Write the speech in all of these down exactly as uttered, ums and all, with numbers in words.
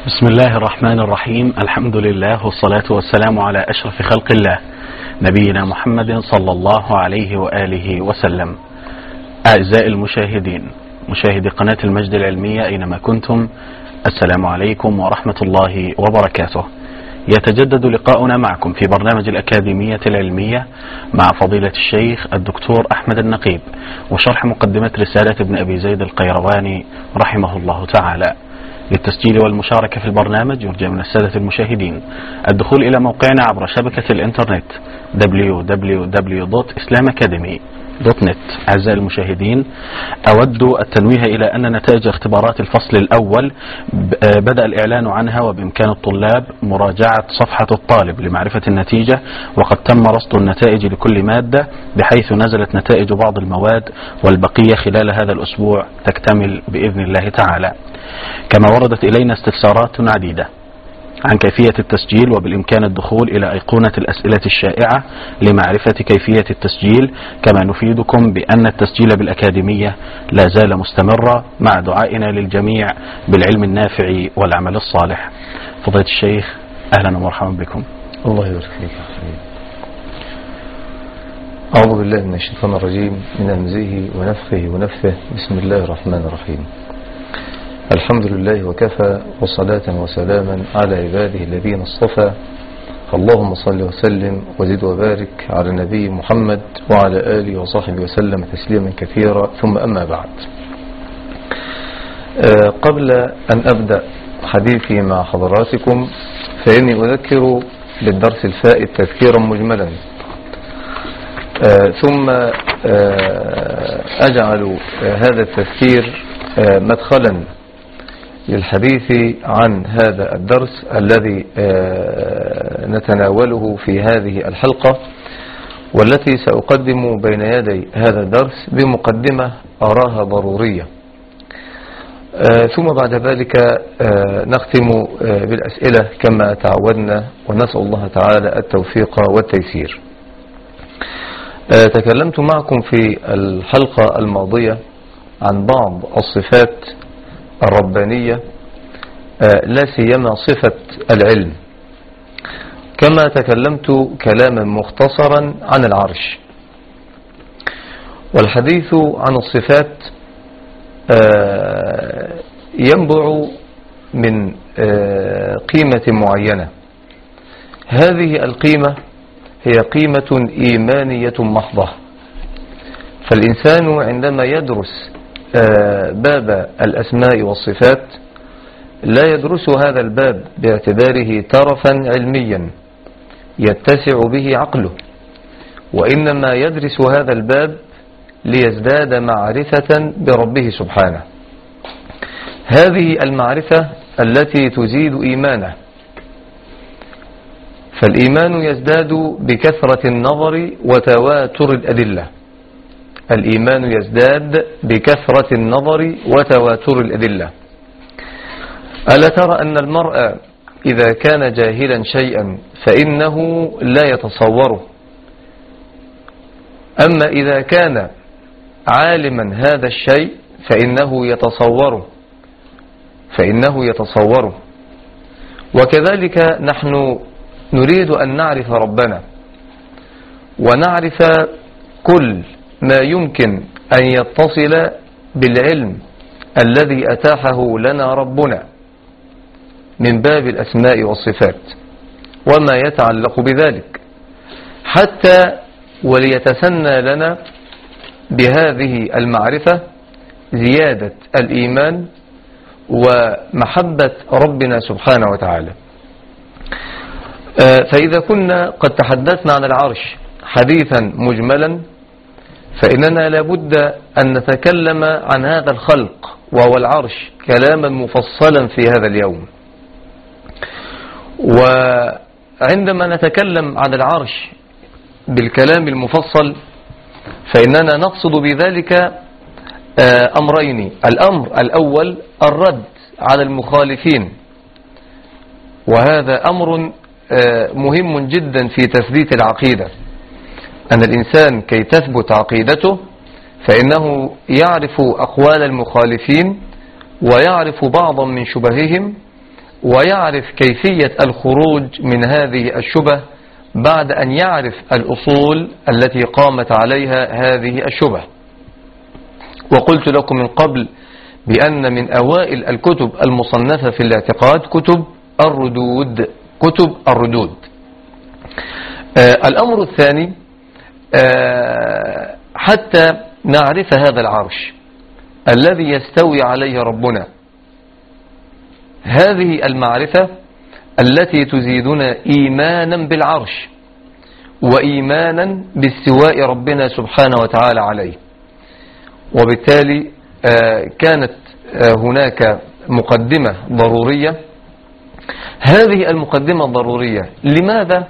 بسم الله الرحمن الرحيم. الحمد لله والصلاة والسلام على أشرف خلق الله نبينا محمد صلى الله عليه وآله وسلم. أعزائي المشاهدين، مشاهدي قناة المجد العلمية أينما كنتم، السلام عليكم ورحمة الله وبركاته. يتجدد لقاؤنا معكم في برنامج الأكاديمية العلمية مع فضيلة الشيخ الدكتور أحمد النقيب، وشرح مقدمة رسالة ابن أبي زيد القيرواني رحمه الله تعالى. للتسجيل والمشاركة في البرنامج يرجى من السادة المشاهدين الدخول إلى موقعنا عبر شبكة الإنترنت دبليو دبليو دبليو دوت إسلام أكاديمي دوت نت. أعزائي المشاهدين، أود التنويه إلى أن نتائج اختبارات الفصل الأول بدأ الإعلان عنها، وبإمكان الطلاب مراجعة صفحة الطالب لمعرفة النتيجة، وقد تم رصد النتائج لكل مادة بحيث نزلت نتائج بعض المواد، والبقية خلال هذا الأسبوع تكتمل بإذن الله تعالى. كما وردت إلينا استفسارات عديدة عن كيفية التسجيل، وبالإمكان الدخول إلى أيقونة الأسئلة الشائعة لمعرفة كيفية التسجيل. كما نفيدكم بأن التسجيل بالأكاديمية لا زال مستمرا، مع دعائنا للجميع بالعلم النافع والعمل الصالح. فضيلة الشيخ، أهلا ومرحبا بكم. الله يبارك فيك. أعوذ بالله من الشيطان الرجيم، من همزه ونفخه ونفثه. بسم الله الرحمن الرحيم. الحمد لله وكفى، وصلاة وسلاما على عباده الذين اصطفى. اللهم صل وسلم وزد وبارك على النبي محمد وعلى آله وصحبه وسلم تسليما كثيرا، ثم أما بعد. أه قبل أن أبدأ حديثي مع حضراتكم، فإني أذكر بالدرس الفائت تذكيرا مجملا، أه ثم أه أجعل هذا التذكير أه مدخلا للحديث عن هذا الدرس الذي نتناوله في هذه الحلقة، والتي سأقدم بين يدي هذا الدرس بمقدمة أراها ضرورية، ثم بعد ذلك نختم بالأسئلة كما تعودنا، ونسأل الله تعالى التوفيق والتيسير. تكلمت معكم في الحلقة الماضية عن بعض الصفات الربانية، لا سيما صفة العلم، كما تكلمت كلاما مختصرا عن العرش. والحديث عن الصفات ينبع من قيمة معينة. هذه القيمة هي قيمة إيمانية محضة. فالإنسان عندما يدرس باب الأسماء والصفات لا يدرس هذا الباب باعتباره طرفا علميا يتسع به عقله، وإنما يدرس هذا الباب ليزداد معرفة بربه سبحانه. هذه المعرفة التي تزيد إيمانه، فالإيمان يزداد بكثرة النظر وتواتر الأدلة. الإيمان يزداد بكثرة النظر وتواتر الأدلة. ألا ترى أن المرء إذا كان جاهلا شيئا فإنه لا يتصوره، أما إذا كان عالما هذا الشيء فإنه يتصوره فإنه يتصوره وكذلك نحن نريد أن نعرف ربنا، ونعرف كل ما يمكن أن يتصل بالعلم الذي أتاحه لنا ربنا من باب الأسماء والصفات وما يتعلق بذلك، حتى وليتسنى لنا بهذه المعرفة زيادة الإيمان ومحبة ربنا سبحانه وتعالى. فإذا كنا قد تحدثنا عن العرش حديثا مجملا، فإننا لابد أن نتكلم عن هذا الخلق وهو العرش كلاما مفصلا في هذا اليوم. وعندما نتكلم عن العرش بالكلام المفصل فإننا نقصد بذلك أمرين. الأمر الأول الرد على المخالفين، وهذا أمر مهم جدا في تثبيت العقيدة، أن الإنسان كي تثبت عقيدته فإنه يعرف أقوال المخالفين ويعرف بعضا من شبههم ويعرف كيفية الخروج من هذه الشبه بعد أن يعرف الأصول التي قامت عليها هذه الشبه. وقلت لكم من قبل بأن من أوائل الكتب المصنفة في الاعتقاد كتب الردود كتب الردود. آه الأمر الثاني، آه حتى نعرف هذا العرش الذي يستوي عليه ربنا، هذه المعرفة التي تزيدنا إيمانا بالعرش وإيمانا باستواء ربنا سبحانه وتعالى عليه. وبالتالي آه كانت آه هناك مقدمة ضرورية. هذه المقدمة الضرورية لماذا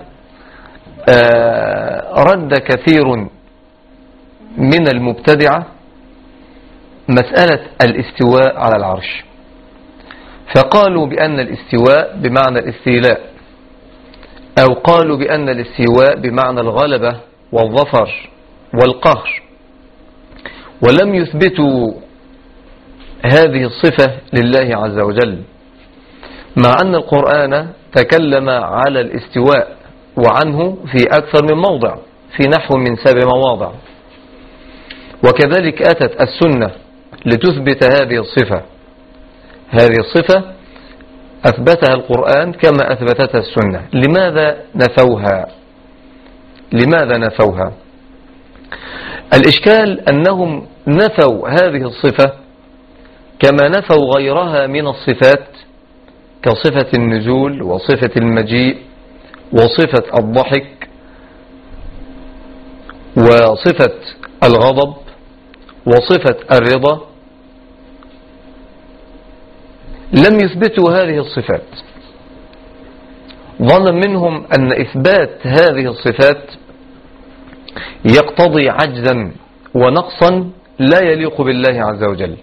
آه رد كثير من المبتدعة مسألة الاستواء على العرش، فقالوا بأن الاستواء بمعنى الاستيلاء، أو قالوا بأن الاستواء بمعنى الغلبة والظفر والقهر، ولم يثبتوا هذه الصفة لله عز وجل، مع أن القرآن تكلم على الاستواء وعنه في أكثر من موضع، في نحو من سبع مواضع. وكذلك أتت السنة لتثبت هذه الصفة. هذه الصفة أثبتها القرآن كما أثبتتها السنة. لماذا نفوها؟ لماذا نفوها؟ الإشكال أنهم نفوا هذه الصفة كما نفوا غيرها من الصفات كصفة النزول وصفة المجيء وصفة الضحك وصفة الغضب وصفة الرضا. لم يثبتوا هذه الصفات، ظن منهم أن إثبات هذه الصفات يقتضي عجزا ونقصا لا يليق بالله عز وجل،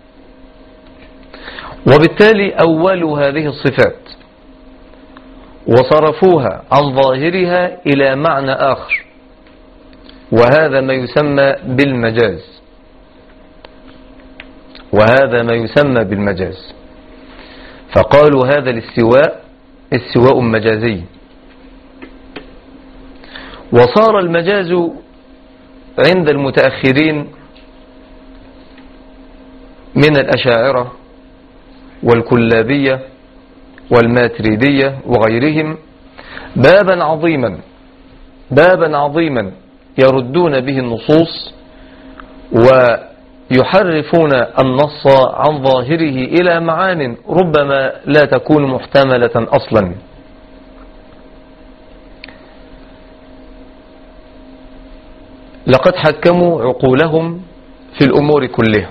وبالتالي أولوا هذه الصفات وصرفوها عن ظاهرها إلى معنى آخر، وهذا ما يسمى بالمجاز وهذا ما يسمى بالمجاز فقالوا هذا الاستواء استواء مجازي. وصار المجاز عند المتأخرين من الأشاعرة والكلابية والماتريدية وغيرهم بابا عظيما بابا عظيما يردون به النصوص ويحرفون النص عن ظاهره إلى معان ربما لا تكون محتملة أصلا. لقد حكموا عقولهم في الأمور كلها.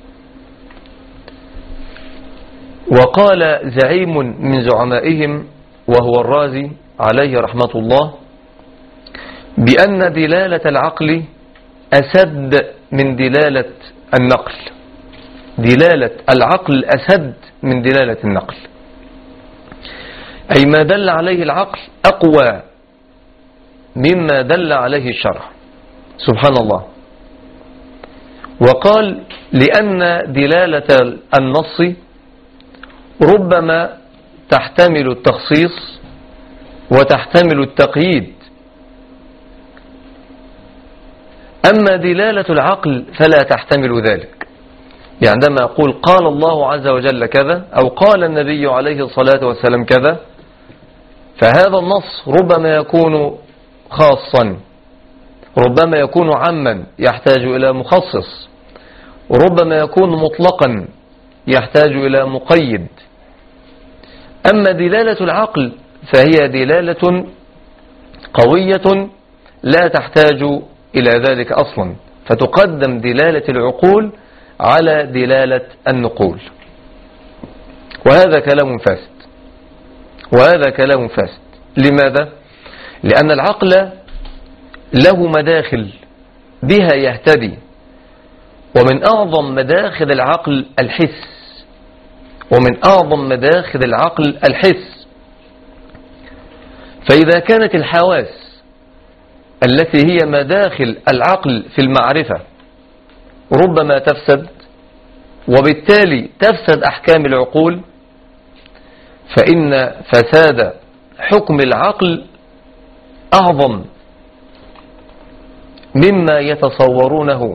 وقال زعيم من زعمائهم وهو الرازي عليه رحمة الله بأن دلالة العقل أسد من دلالة النقل. دلالة العقل أسد من دلالة النقل، أي ما دل عليه العقل أقوى مما دل عليه الشرع. سبحان الله. وقال لأن دلالة النص ربما تحتمل التخصيص وتحتمل التقييد، أما دلالة العقل فلا تحتمل ذلك. يعني عندما يقول قال الله عز وجل كذا أو قال النبي عليه الصلاة والسلام كذا، فهذا النص ربما يكون خاصا، ربما يكون عاما يحتاج إلى مخصص، ربما يكون مطلقا يحتاج إلى مقيد. أما دلالة العقل فهي دلالة قوية لا تحتاج إلى ذلك أصلا، فتقدم دلالة العقول على دلالة النقول. وهذا كلام فاسد وهذا كلام فاسد. لماذا؟ لأن العقل له مداخل بها يهتدي، ومن أعظم مداخل العقل الحس ومن أعظم مداخل العقل الحس. فإذا كانت الحواس التي هي مداخل العقل في المعرفة ربما تفسد، وبالتالي تفسد أحكام العقول، فإن فساد حكم العقل أعظم مما يتصورونه.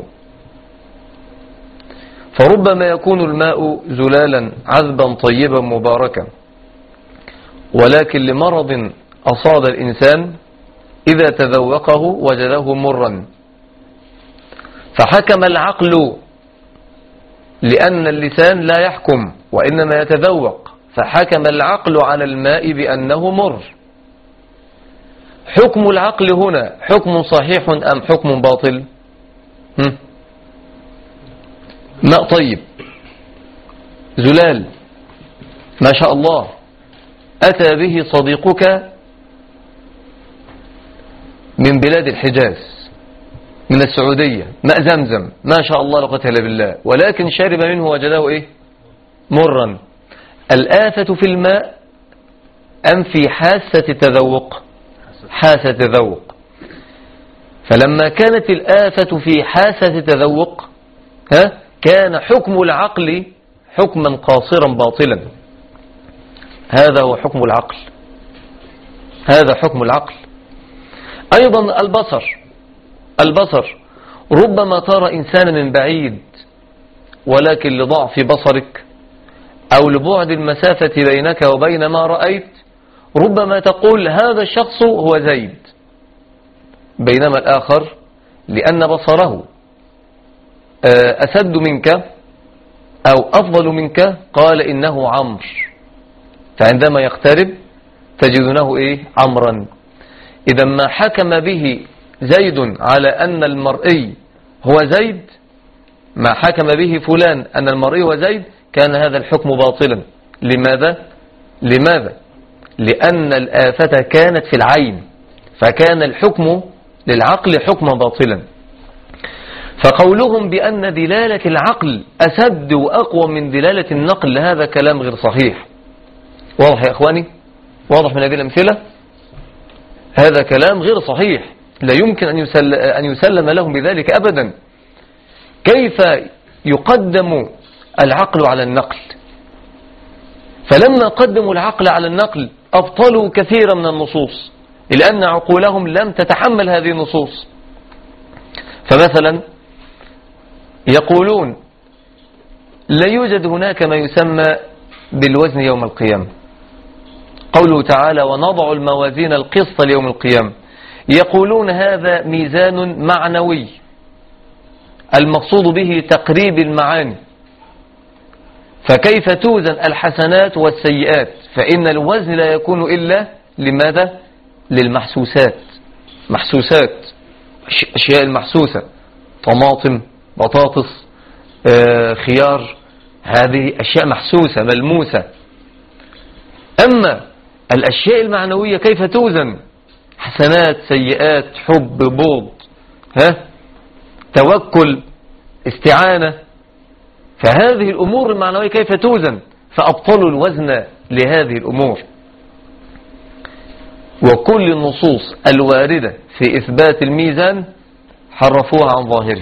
فربما يكون الماء زلالا عذبا طيبا مباركا، ولكن لمرض أصاب الإنسان إذا تذوقه وجده مرا، فحكم العقل لأن اللسان لا يحكم وإنما يتذوق، فحكم العقل على الماء بأنه مر. حكم العقل هنا حكم صحيح أم حكم باطل؟ هم؟ ماء طيب زلال ما شاء الله، أتى به صديقك من بلاد الحجاز من السعودية، ماء زمزم ما شاء الله لا قوة إلا بالله، ولكن شرب منه وجده إيه؟ مرا. الآفة في الماء أم في حاسة التذوق؟ حاسة التذوق. فلما كانت الآفة في حاسة التذوق ها كان حكم العقل حكما قاصرا باطلا. هذا هو حكم العقل، هذا حكم العقل. أيضا البصر، البصر ربما ترى إنسانا من بعيد، ولكن لضعف بصرك أو لبعد المسافة بينك وبين ما رأيت ربما تقول هذا الشخص هو زيد، بينما الآخر لأن بصره أسد منك أو أفضل منك قال إنه عمرو، فعندما يقترب تجدونه إيه؟ عمرا. إذا ما حكم به زيد على أن المرئي هو زيد، ما حكم به فلان أن المرئي هو زيد، كان هذا الحكم باطلا. لماذا؟ لماذا؟ لأن الآفة كانت في العين، فكان الحكم للعقل حكما باطلا. فقولهم بأن دلالة العقل أسد وأقوى من دلالة النقل هذا كلام غير صحيح. واضح يا إخواني؟ واضح من هذه الأمثلة؟ هذا كلام غير صحيح، لا يمكن أن يسلم, أن يسلم لهم بذلك أبدا. كيف يقدم العقل على النقل؟ فلما قدموا العقل على النقل أبطلوا كثيرا من النصوص، لأن عقولهم لم تتحمل هذه النصوص. فمثلا يقولون لا يوجد هناك ما يسمى بالوزن يوم القيامة. قوله تعالى ونضع الموازين القسط ليوم القيامة، يقولون هذا ميزان معنوي المقصود به تقريب المعاني، فكيف توزن الحسنات والسيئات؟ فإن الوزن لا يكون إلا لماذا؟ للمحسوسات، محسوسات أشياء المحسوسة، طماطم، بطاطس، آه، خيار، هذه أشياء محسوسة ملموسة. أما الأشياء المعنوية كيف توزن؟ حسنات، سيئات، حب، بغض، ها، توكل، استعانة. فهذه الأمور المعنوية كيف توزن؟ فأبطلوا الوزن لهذه الأمور. وكل النصوص الواردة في إثبات الميزان حرفوها عن ظاهره،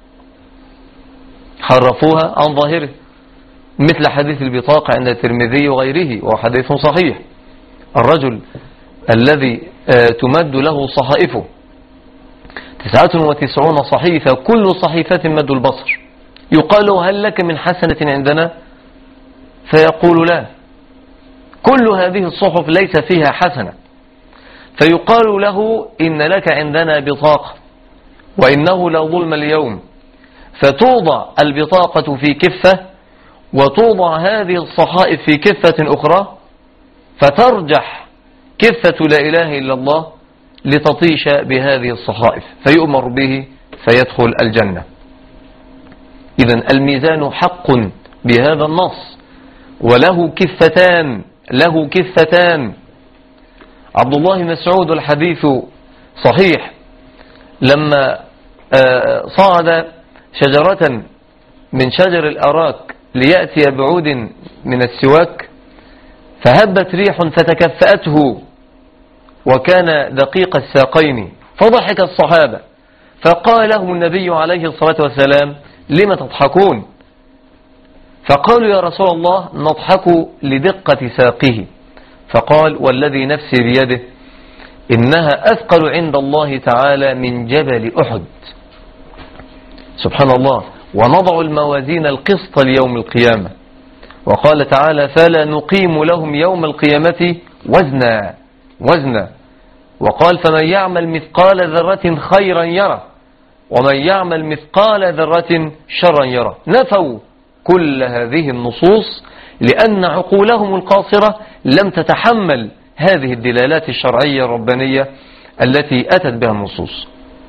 حرفوها عن ظاهره، مثل حديث البطاقة عند الترمذي وغيره، وحديث صحيح. الرجل الذي تمد له صحائفه تسعة وتسعون صحيفة، كل صحيفة مد البصر، يقال هل لك من حسنة عندنا؟ فيقول لا، كل هذه الصحف ليس فيها حسنة. فيقال له إن لك عندنا بطاقة وإنه لا ظلم اليوم، فتوضع البطاقة في كفة وتوضع هذه الصحائف في كفة أخرى، فترجح كفة لا إله إلا الله لتطيش بهذه الصحائف، فيؤمر به فيدخل الجنة. إذن الميزان حق بهذا النص، وله كفتان، له كفتان. عبد الله بن مسعود الحديث صحيح، لما صعد شجرة من شجر الأراك ليأتي بعود من السواك، فهبت ريح فتكفأته وكان دقيق الساقين، فضحك الصحابة، فقال لهم النبي عليه الصلاة والسلام لم تضحكون؟ فقالوا يا رسول الله نضحك لدقة ساقه، فقال والذي نفسي بيده إنها أثقل عند الله تعالى من جبل أحد. سبحان الله. ونضع الموازين القسط ليوم القيامة. وقال تعالى فلا نقيم لهم يوم القيامة وزنا وزنا. وقال فمن يعمل مثقال ذرة خيرا يره ومن يعمل مثقال ذرة شرا يره. نفوا كل هذه النصوص لأن عقولهم القاصرة لم تتحمل هذه الدلالات الشرعية الربانية التي أتت بها النصوص.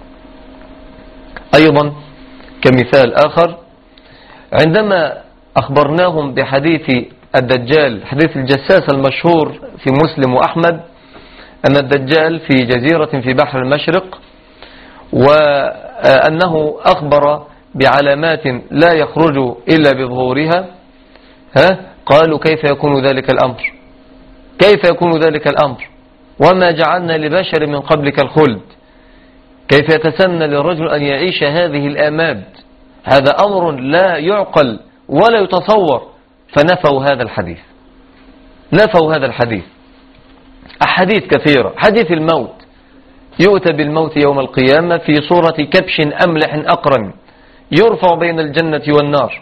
أيضا كمثال آخر عندما أخبرناهم بحديث الدجال، حديث الجساس المشهور في مسلم وأحمد، أن الدجال في جزيرة في بحر المشرق، وأنه أخبر بعلامات لا يخرج إلا بظهورها. ها قالوا كيف يكون ذلك الأمر؟ كيف يكون ذلك الأمر وما جعلنا لبشر من قبلك الخلد؟ كيف يتسنى للرجل أن يعيش هذه الآماد؟ هذا أمر لا يعقل ولا يتصور. فنفوا هذا الحديث، نفوا هذا الحديث. أحاديث كثيرة. حديث الموت، يؤتى بالموت يوم القيامة في صورة كبش أملح أقرن يرفع بين الجنة والنار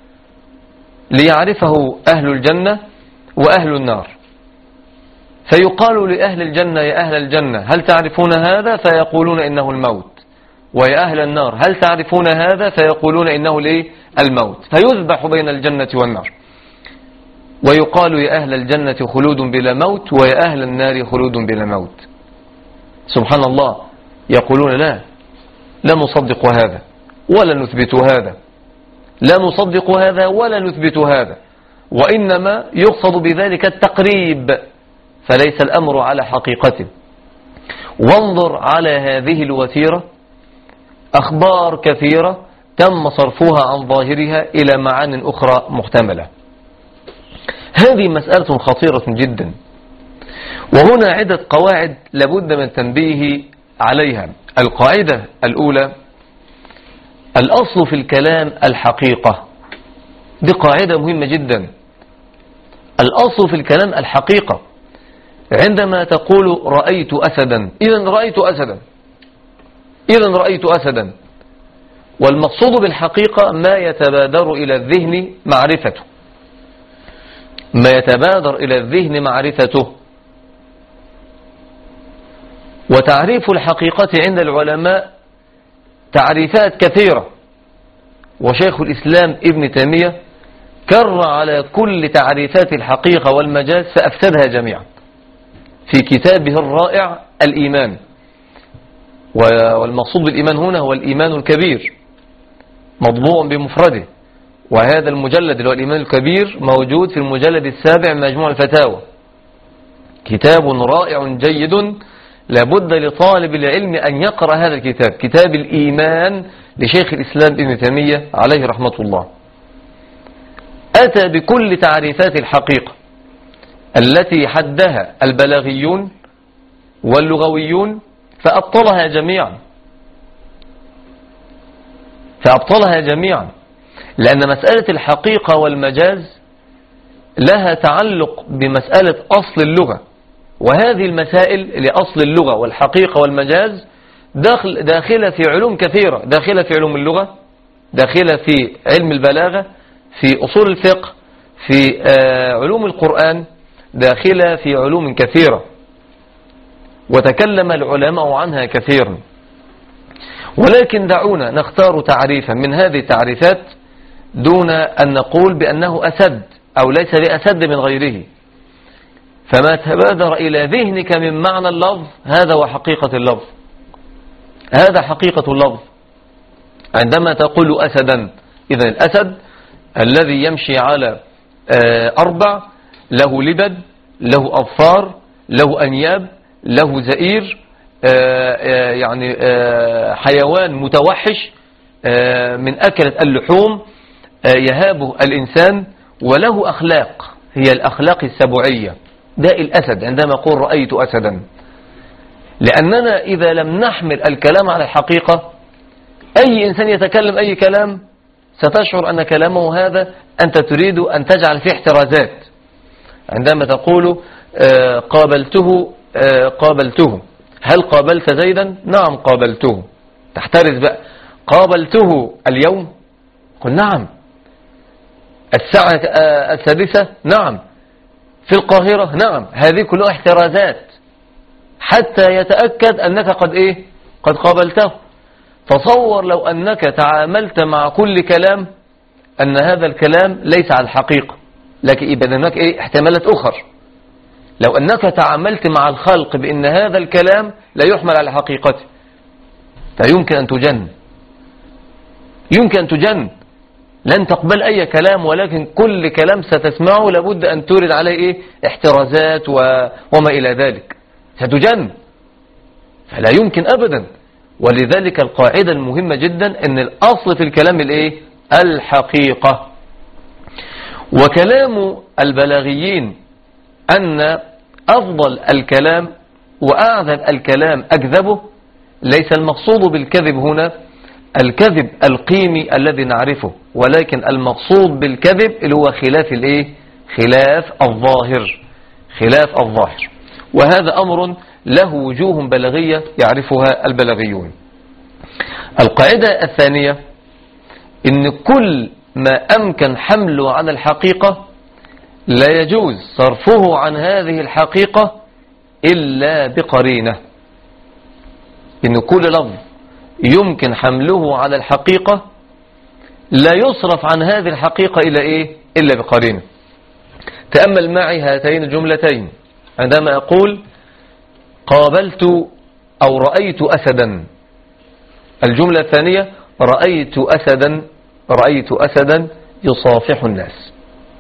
ليعرفه أهل الجنة وأهل النار، فيقال لأهل الجنة يا أهل الجنة هل تعرفون هذا؟ فيقولون إنه الموت. ويا أهل النار هل تعرفون هذا؟ فيقولون إنه ليه؟ الموت. فيذبح بين الجنة والنار، ويقال يا أهل الجنة خلود بلا موت ويا أهل النار خلود بلا موت. سبحان الله. يقولون لا لا نصدق هذا ولا نثبت هذا، لا نصدق هذا ولا نثبت هذا، وإنما يقصد بذلك التقريب، فليس الأمر على حقيقته. وانظر على هذه الوتيرة، أخبار كثيرة تم صرفها عن ظاهرها إلى معان أخرى محتملة. هذه مسألة خطيرة جدا، وهنا عدة قواعد لابد من التنبيه عليها. القاعدة الأولى: الأصل في الكلام الحقيقة. دي قاعدة مهمة جدا. الأصل في الكلام الحقيقة. عندما تقول رأيت أسدا، إذن رأيت أسدا، إذن رأيت أسدا، والمقصود بالحقيقة ما يتبادر إلى الذهن معرفته، ما يتبادر إلى الذهن معرفته. وتعريف الحقيقة عند العلماء تعريفات كثيرة، وشيخ الإسلام ابن تيمية كر على كل تعريفات الحقيقة والمجاز فأفسدها جميعا في كتابه الرائع الإيمان. والمقصود بالإيمان هنا هو الإيمان الكبير، مطبوع بمفرده، وهذا المجلد اللي هو الإيمان الكبير موجود في المجلد السابع من مجموع الفتاوى. كتاب رائع جيد، لابد لطالب العلم أن يقرأ هذا الكتاب، كتاب الإيمان لشيخ الإسلام ابن تيمية عليه رحمة الله. أتى بكل تعريفات الحقيقة التي حدها البلاغيون واللغويون فأبطلها جميعا، فأبطلها جميعا، لأن مسألة الحقيقة والمجاز لها تعلق بمسألة أصل اللغة، وهذه المسائل لأصل اللغة والحقيقة والمجاز داخل داخلة في علوم كثيرة، داخلة في علوم اللغة، داخلة في علم البلاغة، في أصول الفقه، في علوم القرآن، داخلة في علوم كثيرة، وتكلم العلماء عنها كثيرا. ولكن دعونا نختار تعريفا من هذه التعريفات دون أن نقول بأنه أسد أو ليس بأسد من غيره. فما تبادر إلى ذهنك من معنى اللفظ هذا وحقيقة اللفظ، هذا حقيقة اللفظ. عندما تقول أسدا، إذن الأسد الذي يمشي على أربع، له لبد، له أظفار، له أنياب، له زئير، يعني حيوان متوحش من أكلة اللحوم يهابه الإنسان، وله أخلاق هي الأخلاق السبعية. ده الأسد عندما أقول رأيت أسدا، لأننا إذا لم نحمل الكلام على الحقيقة، أي إنسان يتكلم أي كلام ستشعر أن كلامه هذا أنت تريد أن تجعل فيه احترازات، عندما تقول آه قابلته آه قابلته، هل قابلت زيدا؟ نعم قابلته. تحترز بقى، قابلته اليوم؟ قل نعم. الساعة آه السادسة؟ نعم. في القاهرة؟ نعم. هذه كلها احترازات حتى يتأكد أنك قد إيه؟ قد قابلته. تصور لو أنك تعاملت مع كل كلام أن هذا الكلام ليس على الحقيقة، لكن يبقى هناك إيه؟ احتمالات أخر. لو أنك تعاملت مع الخلق بأن هذا الكلام لا يحمل على حقيقته، فيمكن أن تجن، يمكن أن تجن، لن تقبل أي كلام، ولكن كل كلام ستسمعه لابد أن تورد عليه إيه؟ احترازات و... وما إلى ذلك، ستجن، فلا يمكن أبدا. ولذلك القاعدة المهمة جدا أن الأصل في الكلام الإيه؟ الحقيقة. وكلام البلاغيين أن أفضل الكلام وأعذب الكلام أكذبه، ليس المقصود بالكذب هنا الكذب القيمي الذي نعرفه، ولكن المقصود بالكذب اللي هو خلاف الإيه؟ خلاف الظاهر، خلاف الظاهر. وهذا أمر له وجوه بلاغية يعرفها البلاغيون. القاعدة الثانية إن كل ما أمكن حمله على الحقيقة لا يجوز صرفه عن هذه الحقيقة إلا بقرينة. إن كل لفظ يمكن حمله على الحقيقة لا يصرف عن هذه الحقيقة إلا إيه؟ إلا بقرينة. تأمل معي هاتين الجملتين. عندما أقول قابلت أو رأيت أسدا، الجملة الثانية رأيت أسدا، رأيت أسدا يصافح الناس.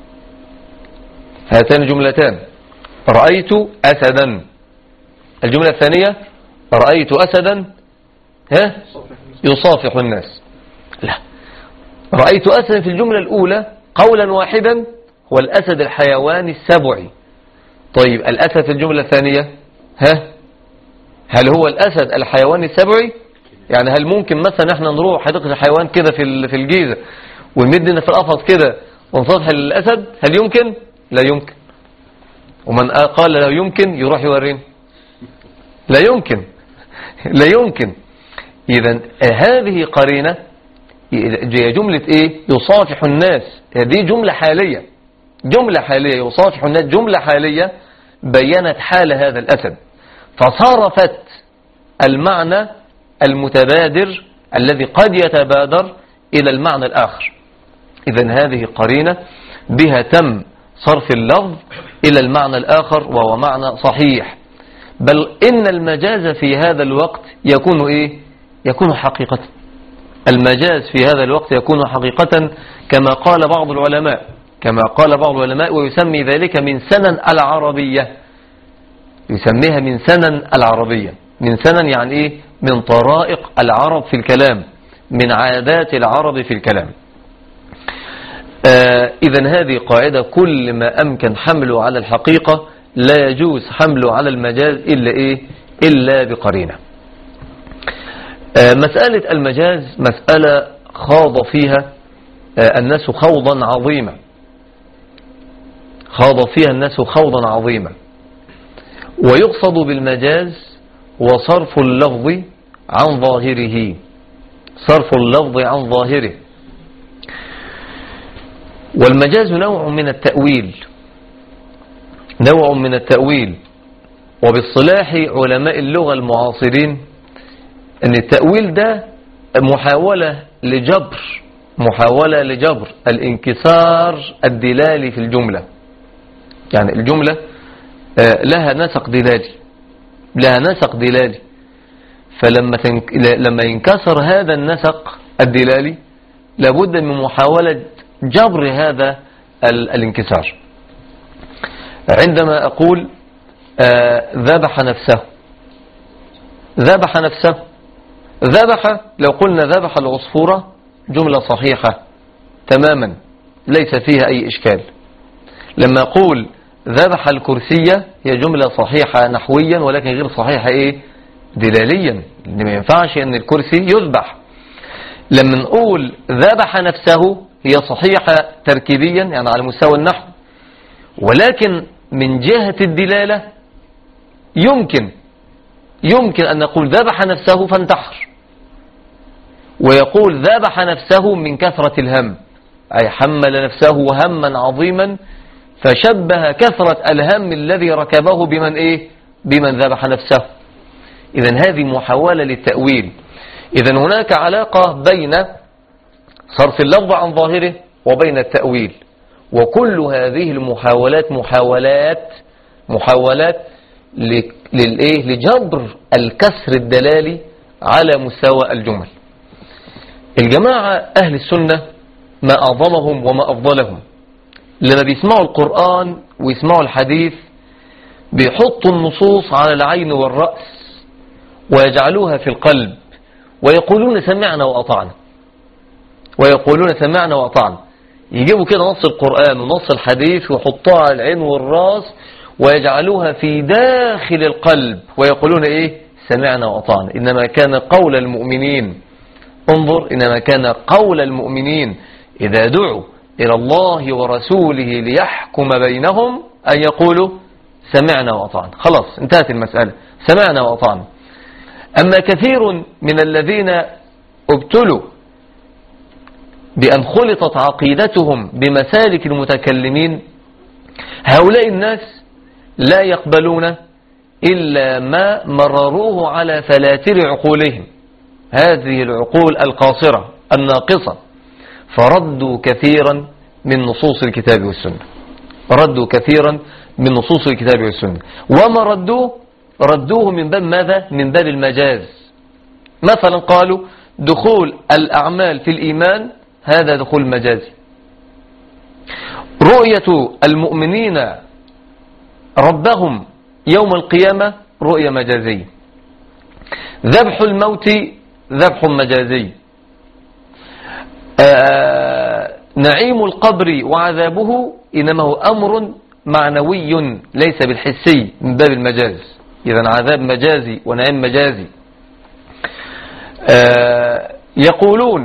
هاتان الجملتان، رأيت أسدا. الجملة الثانية رأيت أسدا ها يصافح الناس. لا، رأيت أسدا في الجملة الأولى قولا واحدا هو الأسد الحيوان السبعي. طيب الأسد في الجملة الثانية ها هل هو الأسد الحيوان السبعي؟ يعني هل ممكن مثلا احنا نروح حديقة الحيوان كده في في الجيزة ونمدنا في القفص كده ونصافح الأسد؟ هل يمكن؟ لا يمكن. ومن قال لا يمكن يروح يورين لا يمكن، لا يمكن. إذا هذه قرينة. هي جملة إيه؟ يصافح الناس، هذه جملة حالية، جملة حالية يصافح الناس، جملة حالية بينت حال هذا الأسد، فصرفت المعنى المتبادر الذي قد يتبادر إلى المعنى الآخر. إذن هذه قرينة بها تم صرف اللفظ إلى المعنى الآخر وهو معنى صحيح. بل إن المجاز في هذا الوقت يكون إيه؟ يكون حقيقة. المجاز في هذا الوقت يكون حقيقة كما قال بعض العلماء، كما قال بعض العلماء ويسمي ذلك من سنن العربية، يسميها من سنن العربية. من سنن يعني إيه؟ من طرائق العرب في الكلام، من عادات العرب في الكلام. آه إذن هذه قاعدة، كل ما أمكن حمله على الحقيقة لا يجوز حمله على المجاز إلا إيه؟ إلا بقرينة. آه مسألة المجاز مسألة خاض فيها آه الناس خوضا عظيما، خاض فيها الناس خوضا عظيما. ويقصد بالمجاز وصرف اللفظ عن ظاهره، صرف اللفظ عن ظاهره. والمجاز نوع من التأويل، نوع من التأويل. وباصطلاح علماء اللغة المعاصرين أن التأويل ده محاولة لجبر، محاولة لجبر الانكسار الدلالي في الجملة. يعني الجملة لها نسق دلالي، لها نسق دلالي، فلما تنك... لما ينكسر هذا النسق الدلالي لابد من محاولة جبر هذا ال... الانكسار. عندما أقول آه ذبح نفسه، ذبح نفسه، ذبح لو قلنا ذبح العصفورة جملة صحيحة تماما ليس فيها أي إشكال. لما أقول ذبح الكرسية هي جملة صحيحة نحويا ولكن غير صحيحة إيه؟ دلاليا، لأن ما ينفعش أن الكرسي يذبح. لما نقول ذبح نفسه هي صحيحة تركيبيا يعني على مستوى النحو، ولكن من جهة الدلالة يمكن يمكن أن نقول ذبح نفسه فانتحر، ويقول ذبح نفسه من كثرة الهم، أي حمل نفسه هما عظيما فشبه كثرة الهم الذي ركبه بمن إيه؟ بمن ذبح نفسه. إذن هذه محاولة للتأويل. إذن هناك علاقة بين صرف اللفظ عن ظاهره وبين التأويل، وكل هذه المحاولات محاولات محاولات للإيه؟ لجبر الكسر الدلالي على مستوى الجمل. الجماعة أهل السنة ما أعظمهم وما أفضلهم، لما بيسمعوا القرآن ويسمعوا الحديث بيحطوا النصوص على العين والرأس ويجعلوها في القلب ويقولون سمعنا وأطعنا، ويقولون سمعنا وأطعنا. يجيبوا كده نص القرآن ونص الحديث ويحطوها على العين والرأس ويجعلوها في داخل القلب ويقولون إيه؟ سمعنا وأطعنا. إنما كان قول المؤمنين، انظر، إنما كان قول المؤمنين إذا دعوا إلى الله ورسوله ليحكم بينهم أن يقولوا سمعنا وأطعنا. خلاص انتهت المسألة، سمعنا وأطعنا. أما كثير من الذين ابتلوا بأن خلطت عقيدتهم بمسالك المتكلمين، هؤلاء الناس لا يقبلون إلا ما مرروه على فلاتر عقولهم، هذه العقول القاصرة الناقصة، فردوا كثيرا من نصوص الكتاب والسنة، ردوا كثيرا من نصوص الكتاب والسنة. وما ردوه ردوه من باب ماذا؟ من باب المجاز. مثلا قالوا دخول الأعمال في الإيمان هذا دخول مجازي، رؤية المؤمنين ربهم يوم القيامة رؤية مجازية، ذبح الموت ذبح مجازي، آه نعيم القبر وعذابه إنما هو أمر معنوي ليس بالحسي من باب المجاز. إذن عذاب مجازي ونعيم مجازي. آه يقولون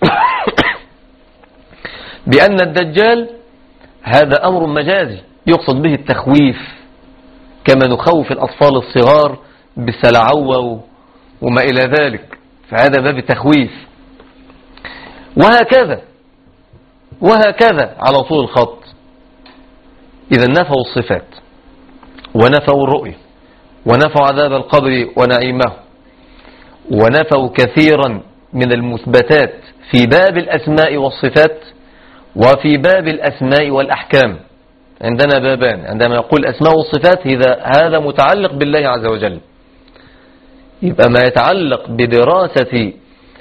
بأن الدجال هذا أمر مجازي يقصد به التخويف، كما نخوف الأطفال الصغار بالسلعوة وما إلى ذلك، فهذا باب التخويف. وهكذا وهكذا على طول الخط. إذا نفوا الصفات ونفوا الرؤية ونفوا عذاب القبر ونعيمه ونفوا كثيرا من المثبتات في باب الأسماء والصفات وفي باب الأسماء والأحكام. عندنا بابان، عندما يقول الأسماء والصفات هذا متعلق بالله عز وجل، يبقى ما يتعلق بدراسة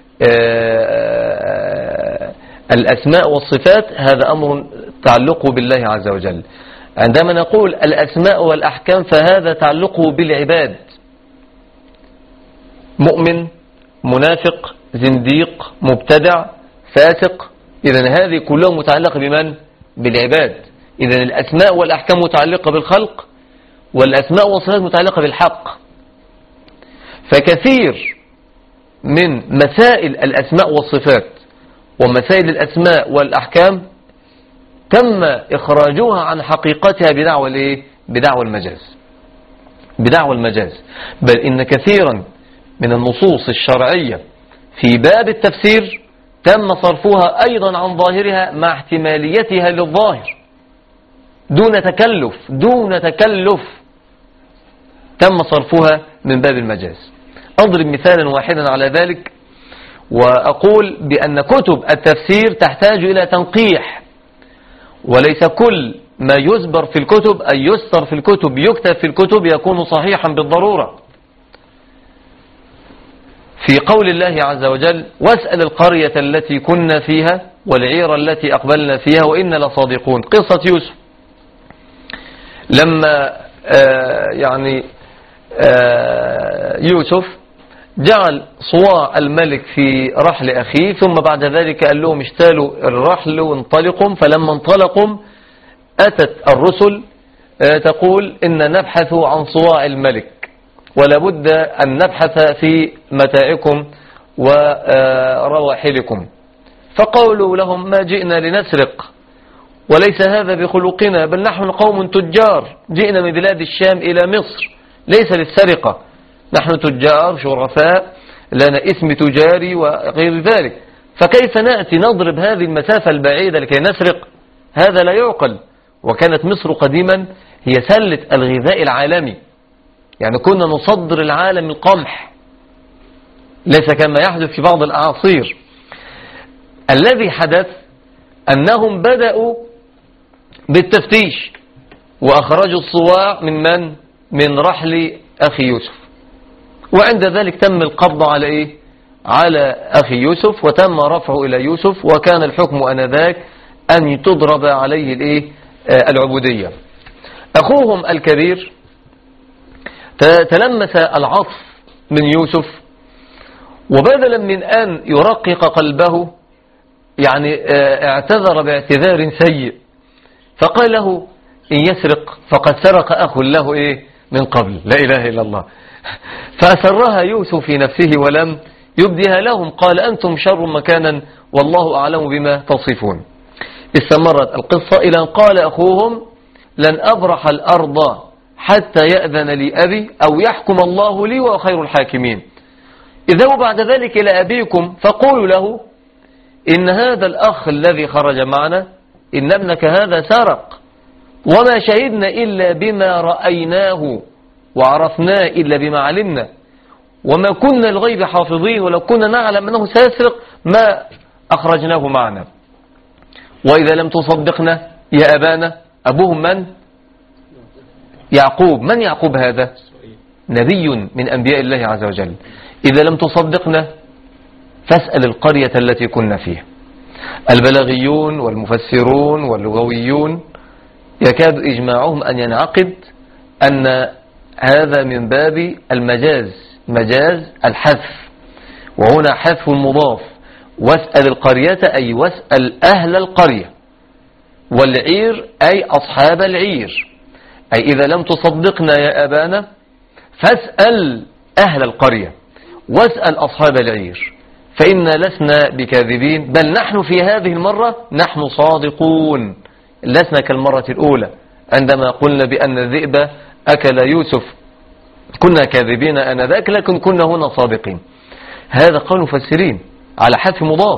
الأسماء والصفات هذا أمر تعلقه بالله عز وجل. عندما نقول الأسماء والأحكام فهذا تعلقه بالعباد، مؤمن، منافق، زنديق، مبتدع، فاسق. إذن هذه كلها متعلقة بمن؟ بالعباد. إذن الأسماء والأحكام متعلقة بالخلق، والأسماء والصفات متعلقة بالحق. فكثير من مسائل الأسماء والصفات ومسائل الأسماء والأحكام تم إخراجها عن حقيقتها بدعوى الإيه؟ بدعوى المجاز، بدعوى المجاز. بل إن كثيرا من النصوص الشرعية في باب التفسير تم صرفها أيضا عن ظاهرها مع احتماليتها للظاهر دون تكلف دون تكلف تم صرفها من باب المجاز. أضرب مثالا واحدا على ذلك وأقول بأن كتب التفسير تحتاج إلى تنقيح، وليس كل ما يزبر في الكتب أي يستر في الكتب يكتب في الكتب يكون صحيحا بالضرورة. في قول الله عز وجل واسأل القرية التي كنا فيها والعير التي أقبلنا فيها وإنا لصادقون، قصة يوسف لما آه يعني آه يوسف جعل صواع الملك في رحل أخيه، ثم بعد ذلك قال لهم اشتالوا الرحل وانطلقوا. فلما انطلقوا أتت الرسل تقول إن نبحث عن صواع الملك ولا بد أن نبحث في متاعكم ورواحلكم. فقالوا لهم ما جئنا لنسرق وليس هذا بخلقنا، بل نحن قوم تجار جئنا من بلاد الشام إلى مصر، ليس للسرقة، نحن تجار شرفاء لنا اسم تجاري وغير ذلك، فكيف نأتي نضرب هذه المسافة البعيدة لكي نسرق؟ هذا لا يعقل. وكانت مصر قديما هي سلة الغذاء العالمي، يعني كنا نصدر العالم القمح، ليس كما يحدث في بعض الأعاصير. الذي حدث أنهم بدأوا بالتفتيش وأخرجوا الصواع من من؟ من رحل أخي يوسف، وعند ذلك تم القبض على إيه؟ على أخي يوسف، وتم رفعه إلى يوسف، وكان الحكم أنذاك أن تضرب عليه الإيه؟ العبودية. أخوهم الكبير تلمس العطف من يوسف، وبدلا من أن يرقق قلبه يعني اعتذر باعتذار سيء، فقال له إن يسرق فقد سرق أخ له إيه من قبل، لا إله إلا الله. فأسرها يوسف في نفسه ولم يبدها لهم، قال أنتم شر مكانا والله أعلم بما تصفون. استمرت القصة إلى أن قال أخوهم لن أبرح الأرض حتى يأذن لي أبي أو يحكم الله لي وخير الحاكمين. اذهبوا بعد ذلك إلى أبيكم فقولوا له إن هذا الأخ الذي خرج معنا إن ابنك هذا سرق، وما شهدنا إلا بما رأيناه وعرفناه إلا بما علمنا، وما كنا الغيب حافظين، ولو كنا نعلم أنه سيسرق ما أخرجناه معنا. وإذا لم تصدقنا يا أبانا، أبوهم من؟ يعقوب. من يعقوب هذا؟ نبي من أنبياء الله عز وجل. إذا لم تصدقنا فاسأل القرية التي كنا فيها. البلاغيون والمفسرون واللغويون يكاد إجماعهم أن ينعقد أن هذا من باب المجاز، مجاز الحذف، وهنا حذف المضاف. واسأل القرية أي واسأل أهل القرية، والعير أي أصحاب العير، أي إذا لم تصدقنا يا أبانا فاسأل أهل القرية واسأل أصحاب العير، فإنا لسنا بكاذبين، بل نحن في هذه المرة نحن صادقون، لسنا كالمرة الأولى عندما قلنا بأن الذئب أكل يوسف، كنا كاذبين آنذاك لكن كنا هنا صادقين. هذا قول مفسرين على حذف مضاف.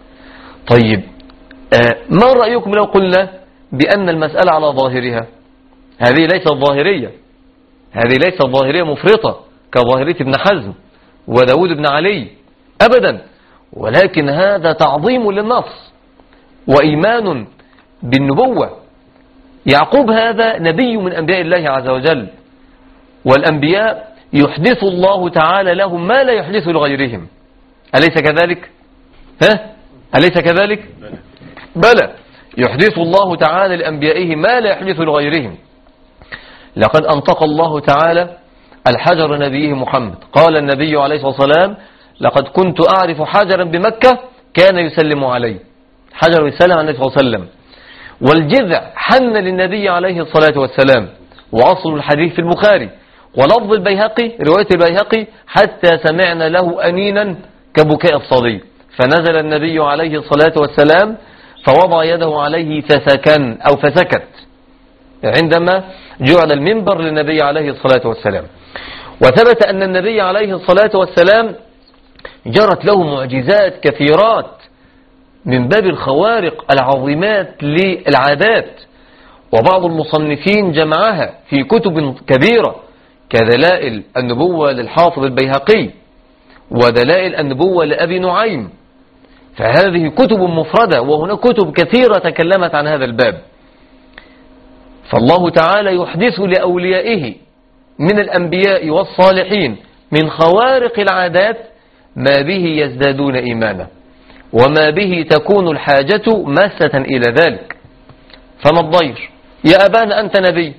طيب آه ما رأيكم لو قلنا بأن المسألة على ظاهرها؟ هذه ليست ظاهرية، هذه ليست ظاهرية مفرطة كظاهرية ابن حزم وداود بن علي أبدا، ولكن هذا تعظيم للنص وإيمان بالنبوة. يعقوب هذا نبي من أنبياء الله عز وجل، والأنبياء يحدث الله تعالى لهم ما لا يحدث لغيرهم، أليس كذلك؟ ها؟ أليس كذلك؟ بلى، يحدث الله تعالى لأنبيائه ما لا يحدث لغيرهم. لقد أنطق الله تعالى الحجر نبيه محمد، قال النبي عليه الصلاة والسلام لقد كنت أعرف حجرا بمكة كان يسلم علي، حجر يسلم على النبي صلى الله عليه وسلم. والجذع حن للنبي عليه الصلاة والسلام، وأصل الحديث في البخاري، ولفظ البيهقي رواية البيهقي حتى سمعنا له أنينا كبكاء الصبي، فنزل النبي عليه الصلاة والسلام فوضع يده عليه فسكن أو فسكت عندما جعل المنبر للنبي عليه الصلاة والسلام. وثبت أن النبي عليه الصلاة والسلام جرت له معجزات كثيرات من باب الخوارق العظيمات للعادات، وبعض المصنفين جمعها في كتب كبيرة كدلائل النبوة للحافظ البيهقي ودلائل النبوة لأبي نعيم، فهذه كتب مفردة، وهناك كتب كثيرة تكلمت عن هذا الباب. فالله تعالى يحدث لأوليائه من الأنبياء والصالحين من خوارق العادات ما به يزدادون إيمانا، وما به تكون الحاجة ماسة إلى ذلك. فما الضير؟ يا أبانا أنت نبي،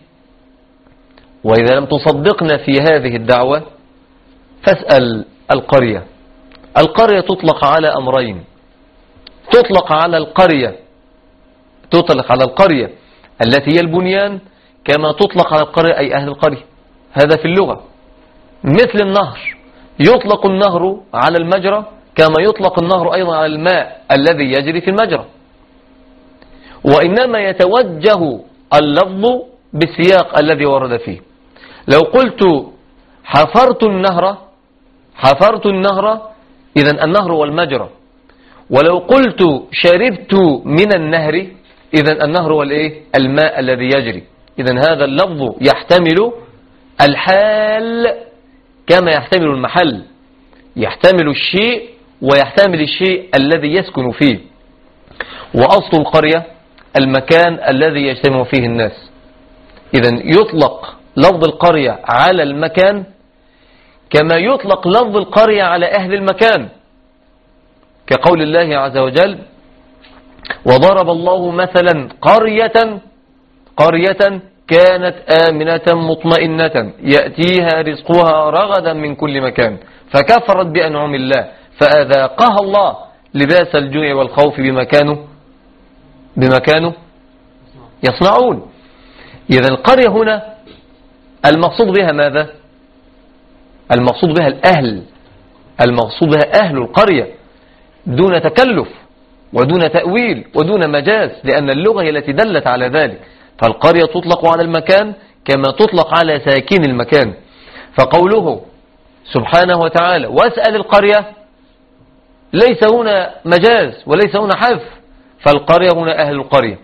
وإذا لم تصدقنا في هذه الدعوة فاسأل القرية. القرية تطلق على أمرين، تطلق على القرية تطلق على القرية التي هي البنيان، كما تطلق على القرية أي أهل القرية، هذا في اللغة. مثل النهر، يطلق النهر على المجرى كما يطلق النهر أيضا على الماء الذي يجري في المجرى. وإنما يتوجه اللفظ بالسياق الذي ورد فيه. لو قلت حفرت النهر، حفرت النهر، إذن النهر والمجرى. ولو قلت شربت من النهر، إذن النهر والإيه؟ الماء الذي يجري. إذن هذا اللفظ يحتمل الحال كما يحتمل المحل، يحتمل الشيء ويحتمل الشيء الذي يسكن فيه. وأصل القرية المكان الذي يجتمع فيه الناس. إذن يطلق لفظ القرية على المكان كما يطلق لفظ القرية على أهل المكان، كقول الله عز وجل: وضرب الله مثلا قرية قرية كانت آمنة مطمئنة يأتيها رزقها رغدا من كل مكان فكفرت بأنعم الله فأذاقها الله لباس الجوع والخوف بما كانوا بما كانوا يصنعون. إذا القرية هنا المقصود بها ماذا؟ المقصود بها الأهل، المقصود بها أهل القرية دون تكلف ودون تأويل ودون مجاز، لأن اللغة هي التي دلت على ذلك. فالقرية تطلق على المكان كما تطلق على ساكن المكان. فقوله سبحانه وتعالى واسأل القرية ليس هنا مجاز وليس هنا حذف، فالقرية هنا أهل القرية،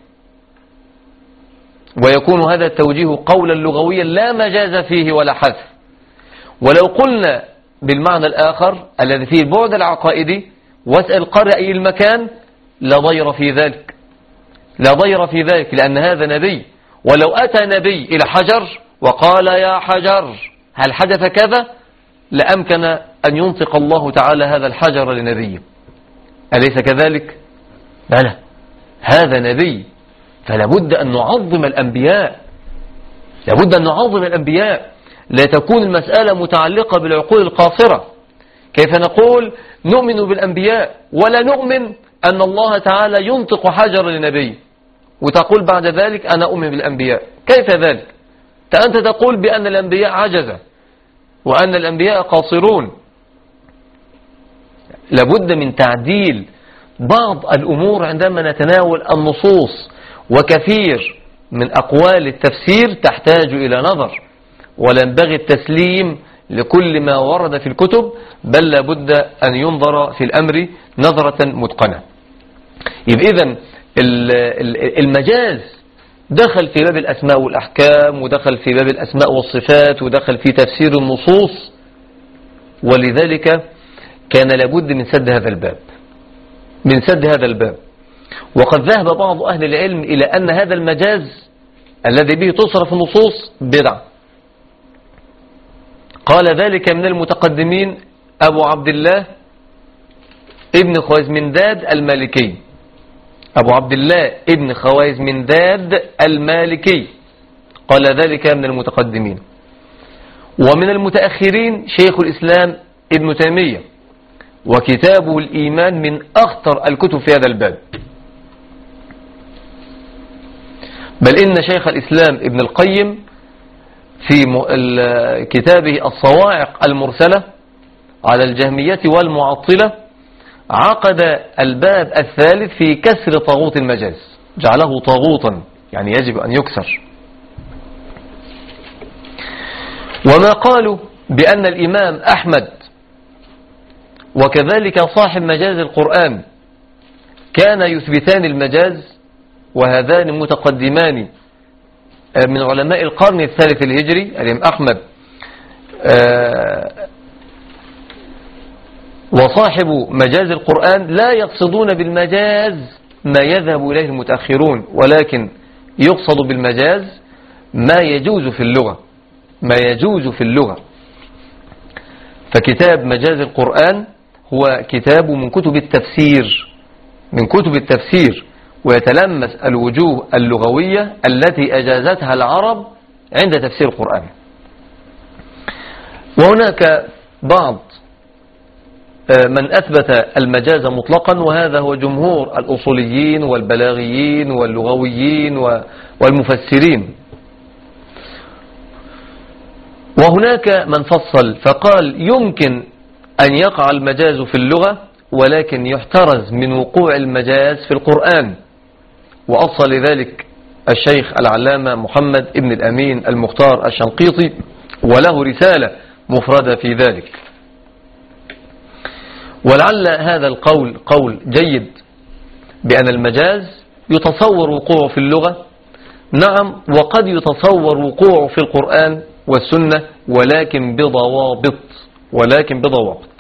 ويكون هذا التوجيه قولا لغويا لا مجاز فيه ولا حذف. ولو قلنا بالمعنى الآخر الذي فيه البعد العقائدي واسأل القرية أي المكان، لا ضير في ذلك، لا ضير في ذلك، لأن هذا نبي. ولو أتى نبي إلى حجر وقال يا حجر هل حدث كذا، لأمكن أن ينطق الله تعالى هذا الحجر لنبيه. أليس كذلك؟ بلى، هذا نبي، فلابد أن نعظم الأنبياء، لابد أن نعظم الأنبياء، لا تكون المسألة متعلقة بالعقول القاصرة. كيف نقول نؤمن بالأنبياء ولا نؤمن أن الله تعالى ينطق حجر لنبي، وتقول بعد ذلك أنا أؤمن بالأنبياء؟ كيف ذلك؟ أنت تقول بأن الأنبياء عجزة وأن الأنبياء قاصرون. لابد من تعديل بعض الأمور عندما نتناول النصوص، وكثير من أقوال التفسير تحتاج إلى نظر، ولا ينبغي التسليم لكل ما ورد في الكتب، بل لابد أن ينظر في الأمر نظرة متقنة. يبقى إذن المجاز دخل في باب الأسماء والأحكام، ودخل في باب الأسماء والصفات، ودخل في تفسير النصوص، ولذلك كان لابد من سد هذا الباب، من سد هذا الباب. وقد ذهب بعض أهل العلم إلى أن هذا المجاز الذي به تصرف النصوص بدعة. قال ذلك من المتقدمين أبو عبد الله ابن خويزمنداد المالكي، أبو عبد الله ابن خويزمنداد المالكي قال ذلك من المتقدمين. ومن المتأخرين شيخ الإسلام ابن تيمية، وكتابه الإيمان من أخطر الكتب في هذا الباب. بل إن شيخ الإسلام ابن القيم في كتابه الصواعق المرسلة على الجهمية والمعطلة عقد الباب الثالث في كسر طاغوت المجاز، جعله طاغوتا يعني يجب أن يكسر. وما قالوا بأن الإمام أحمد وكذلك صاحب مجاز القرآن كان يثبتان المجاز، وهذان متقدمان من علماء القرن الثالث الهجري، الإمام أحمد وصاحب مجاز القرآن لا يقصدون بالمجاز ما يذهب إليه المتأخرون، ولكن يقصد بالمجاز ما يجوز في اللغة، ما يجوز في اللغة. فكتاب مجاز القرآن هو كتاب من كتب التفسير، من كتب التفسير، ويتلمس الوجوه اللغوية التي أجازتها العرب عند تفسير القرآن. وهناك بعض من أثبت المجاز مطلقا، وهذا هو جمهور الأصوليين والبلاغيين واللغويين والمفسرين. وهناك من فصل فقال يمكن أن يقع المجاز في اللغة، ولكن يحترز من وقوع المجاز في القرآن، وأصل لذلك الشيخ العلامة محمد ابن الأمين المختار الشنقيطي، وله رسالة مفردة في ذلك. ولعل هذا القول قول جيد بأن المجاز يتصور وقوعه في اللغة، نعم، وقد يتصور وقوعه في القرآن والسنة، ولكن بضوابط ولكن بضوابط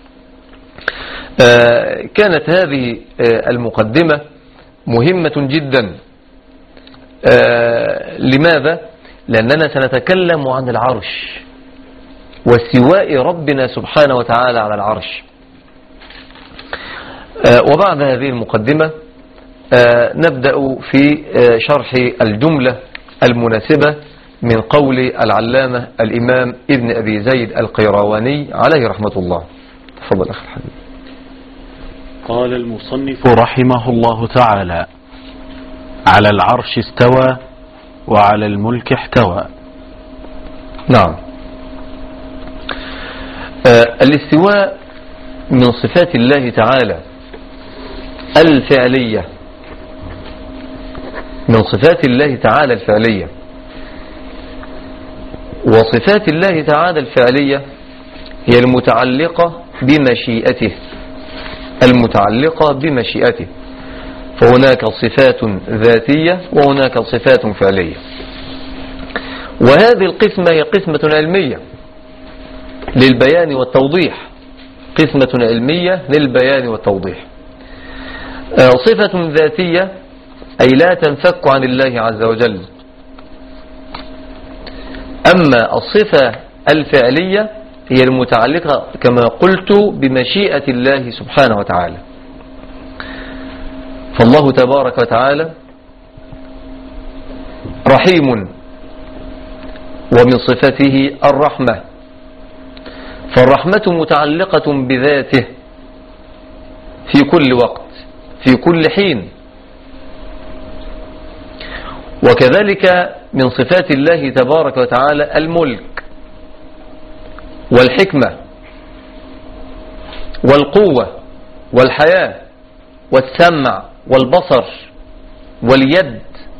آه كانت هذه آه المقدمة مهمة جدا. آه لماذا؟ لأننا سنتكلم عن العرش واستواء ربنا سبحانه وتعالى على العرش. آه وبعد هذه المقدمة آه نبدأ في آه شرح الجملة المناسبة من قول العلامة الإمام ابن أبي زيد القيرواني عليه رحمة الله. تفضل أخي الحبيب. قال المصنف رحمه الله تعالى: على العرش استوى وعلى الملك احتوى. نعم. آه الاستواء من صفات الله تعالى الفعلية، من صفات الله تعالى الفعلية. وصفات الله تعالى الفعلية هي المتعلقة بمشيئته، المتعلقة بمشيئته. فهناك صفات ذاتية وهناك صفات فعلية، وهذه القسمة هي قسمة علمية للبيان والتوضيح، قسمة علمية للبيان والتوضيح. صفة ذاتية أي لا تنفك عن الله عز وجل. أما الصفة الفعلية هي المتعلقة كما قلت بمشيئة الله سبحانه وتعالى. فالله تبارك وتعالى رحيم، ومن صفته الرحمة، فالرحمة متعلقة بذاته في كل وقت في كل حين. وكذلك من صفات الله تبارك وتعالى الملك والحكمة والقوة والحياة والسمع والبصر واليد.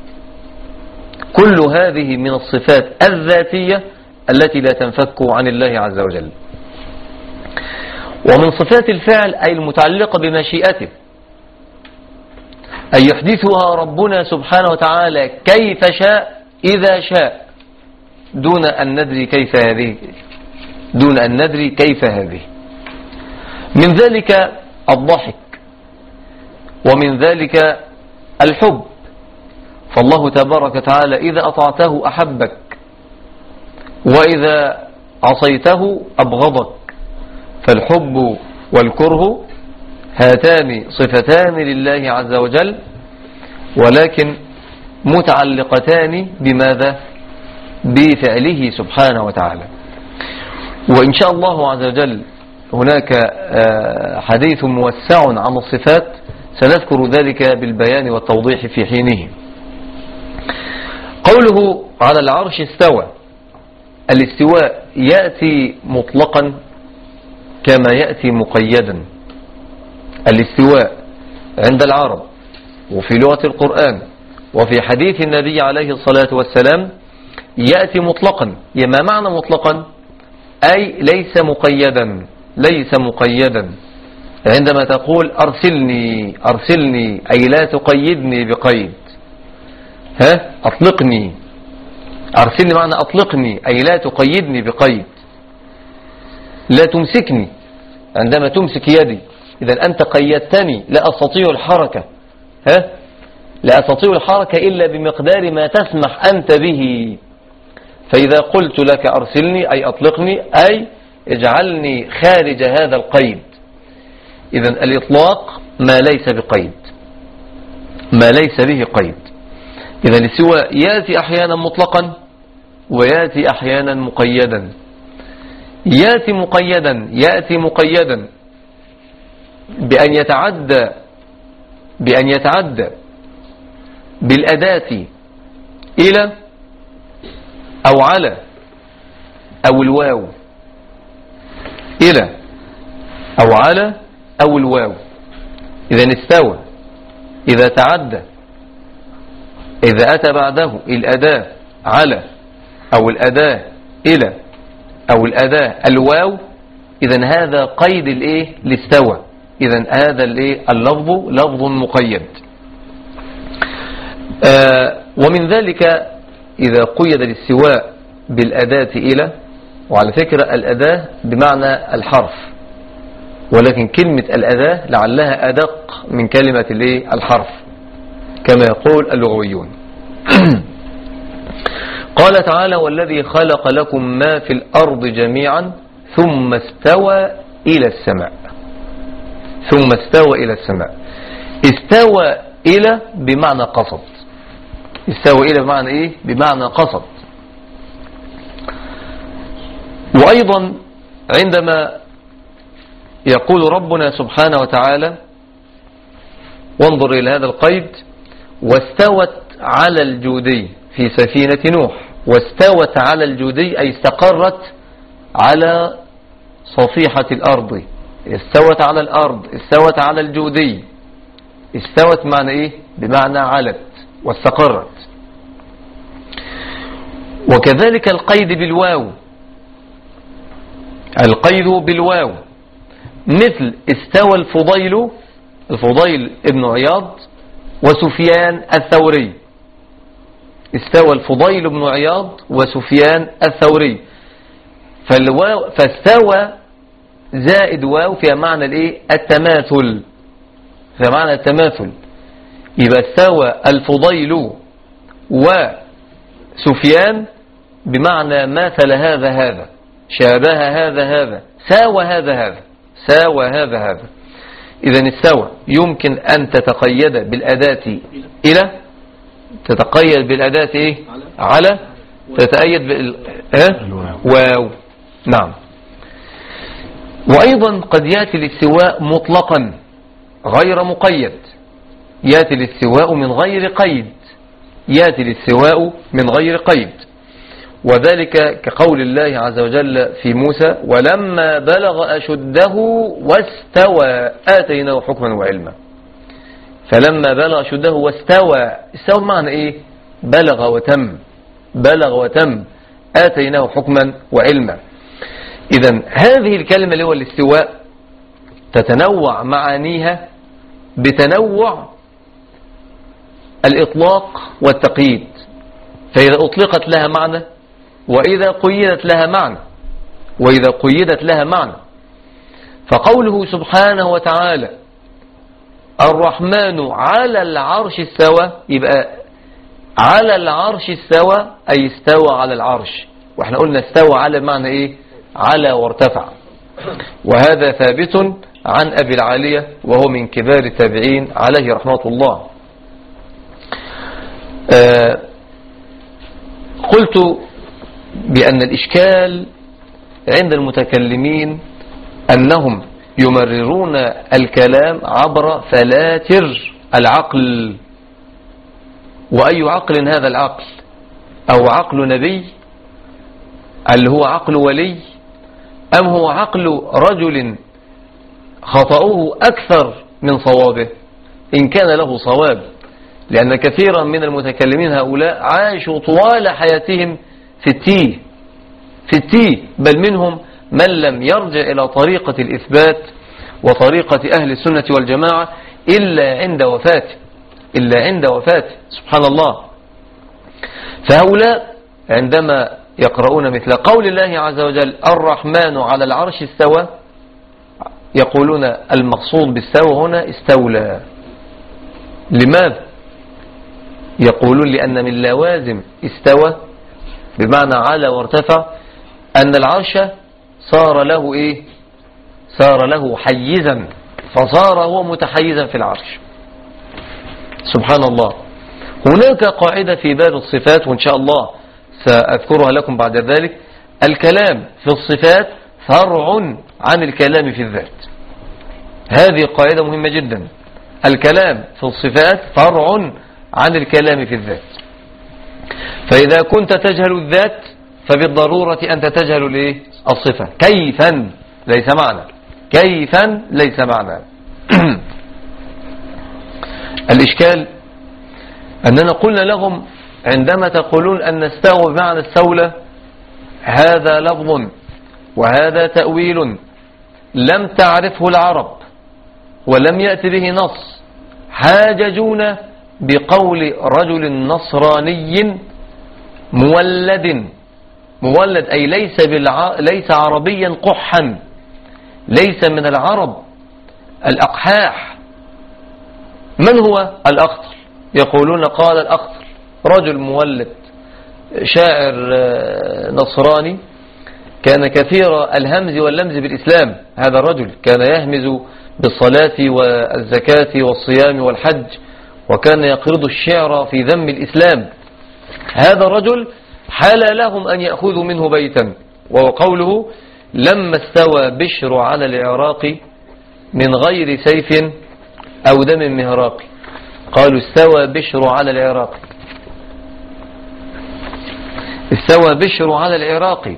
كل هذه من الصفات الذاتية التي لا تنفك عن الله عز وجل. ومن صفات الفعل أي المتعلقة بمشيئته، أي يحدثها ربنا سبحانه وتعالى كيف شاء إذا شاء، دون أن ندري كيف هذه دون أن ندري كيف هذه. من ذلك الضحك، ومن ذلك الحب. فالله تبارك وتعالى إذا أطعته أحبك، وإذا عصيته أبغضك. فالحب والكره هاتان صفتان لله عز وجل، ولكن متعلقتان بماذا؟ بفعله سبحانه وتعالى. وإن شاء الله عز وجل هناك حديث موسع عن الصفات، سنذكر ذلك بالبيان والتوضيح في حينه. قوله على العرش استوى، الاستواء يأتي مطلقا كما يأتي مقيدا. الاستواء عند العرب وفي لغة القرآن وفي حديث النبي عليه الصلاة والسلام يأتي مطلقا. ما معنى مطلقا؟ أي ليس مقيدا، ليس مقيدا. عندما تقول أرسلني أرسلني أي لا تقيدني بقيد، ها أطلقني. أرسلني معنى أطلقني أي لا تقيدني بقيد، لا تمسكني. عندما تمسك يدي إذا أنت قيدتني، لا أستطيع الحركة، ها لا أستطيع الحركة إلا بمقدار ما تسمح أنت به. فإذا قلت لك أرسلني أي أطلقني أي اجعلني خارج هذا القيد. إذا الإطلاق ما ليس بقيد، ما ليس به قيد. إذا الاستواء يأتي أحيانا مطلقا ويأتي أحيانا مقيدا. يأتي مقيدا يأتي مقيدا بأن يتعدى بأن يتعدى بالأداة إلى أو على أو الواو، إلى أو على أو الواو. إذا استوى إذا تعدى إذا أتى بعده الأداة على أو الأداة إلى أو الأداة الواو، إذن هذا قيد الإيه الاستوى، إذن هذا الإيه اللفظ لفظ مقيد. آه ومن ذلك إذا قيد الاستواء بالأداة إلى، وعلى فكرة الأداة بمعنى الحرف، ولكن كلمة الأداة لعلها أدق من كلمة الإيه الحرف كما يقول اللغويون. قال تعالى: والذي خلق لكم ما في الأرض جميعا ثم استوى إلى السماء. ثم استوى إلى السماء. استوى إلى بمعنى قصد. استوى إلى بمعنى إيه؟ بمعنى قصد. وأيضا عندما يقول ربنا سبحانه وتعالى، وانظر إلى هذا القيد: واستوت على الجودي في سفينة نوح. واستوت على الجودي أي استقرت على صفيحة الأرض. استوت على الأرض، استوت على الجودي. استوت معنى إيه؟ بمعنى علت واستقرت. وكذلك القيد بالواو، القيد بالواو مثل استوى الفضيل، الفضيل ابن عياض وسفيان الثوري. استوى الفضيل بن عياض وسفيان الثوري. فالواو فاستوى زائد واو فيها معنى الايه التماثل، فيها معنى التماثل. يبقى استوى الفضيل وسفيان بمعنى ماثل هذا هذا، شابه هذا هذا، ساوى هذا هذا، ساوى هذا هذا. إذن استوى يمكن أن تتقيد بالأداة إلى، تتقيد بالأداة إيه؟ على، تتأيد بالواو. نعم. وأيضا قد يأتي الاستواء مطلقا غير مقيد، يأتي الاستواء من غير قيد، يأتي الاستواء من غير قيد، وذلك كقول الله عز وجل في موسى: ولما بلغ أشده واستوى آتيناه حكما وعلما. فلما بلغ أشده واستوى، استوى معنى إيه؟ بلغ وتم، بلغ وتم، آتيناه حكما وعلما. إذن هذه الكلمة اللي هو الاستواء تتنوع معانيها بتنوع الإطلاق والتقييد، فإذا أطلقت لها معنى، وإذا قيدت لها معنى، وإذا قيدت لها معنى. فقوله سبحانه وتعالى: الرحمن على العرش استوى، يبقى على العرش استوى أي استوى على العرش، واحنا قلنا استوى على معنى إيه؟ على وارتفع. وهذا ثابت عن أبي العالية وهو من كبار التابعين عليه رحمة الله. آه قلت بأن الإشكال عند المتكلمين أنهم يمررون الكلام عبر فلاتر العقل. وأي عقل هذا العقل؟ أو عقل نبي اللي هو عقل ولي، أم هو عقل رجل خطأه أكثر من صوابه إن كان له صواب؟ لأن كثيرا من المتكلمين هؤلاء عاشوا طوال حياتهم في التيه في التيه بل منهم من لم يرجع إلى طريقة الإثبات وطريقة أهل السنة والجماعة إلا عند وفاته إلا عند وفاته سبحان الله. فهؤلاء عندما يقرؤون مثل قول الله عز وجل: الرحمن على العرش استوى، يقولون المقصود بالستوى هنا استولى. لماذا؟ يقولون لأن من لوازم استوى بمعنى على وارتفع أن العرش صار له إيه؟ صار له حيزا، فصار هو متحيزا في العرش سبحان الله. هناك قاعدة في باب الصفات وإن شاء الله سأذكرها لكم بعد ذلك: الكلام في الصفات فرع عن الكلام في الذات. هذه قاعدة مهمة جدا. الكلام في الصفات فرع عن الكلام في الذات. فإذا كنت تجهل الذات فبالضرورة أنت تجهل الايه؟ الصفة. كيفا ليس معنى، كيفا ليس معنى. الإشكال أننا قلنا لهم عندما تقولون أن استوى بمعنى استولى هذا لفظ وهذا تأويل لم تعرفه العرب ولم يأتي به نص، حاججونا بقول رجل نصراني مولد، مولد أي ليس, بالع... ليس عربيا قحا، ليس من العرب الأقحاح. من هو الأخطل؟ يقولون قال الأخطل رجل مولد شاعر نصراني كان كثير الهمز واللمز بالإسلام. هذا الرجل كان يهمز بالصلاة والزكاة والصيام والحج، وكان يقرض الشعر في ذم الإسلام. هذا الرجل حال لهم أن يأخذوا منه بيتا، وهو قوله لما استوى بشر على العراق من غير سيف أو دم مهراق. قالوا استوى بشر على العراق، استوى بشر على العراق.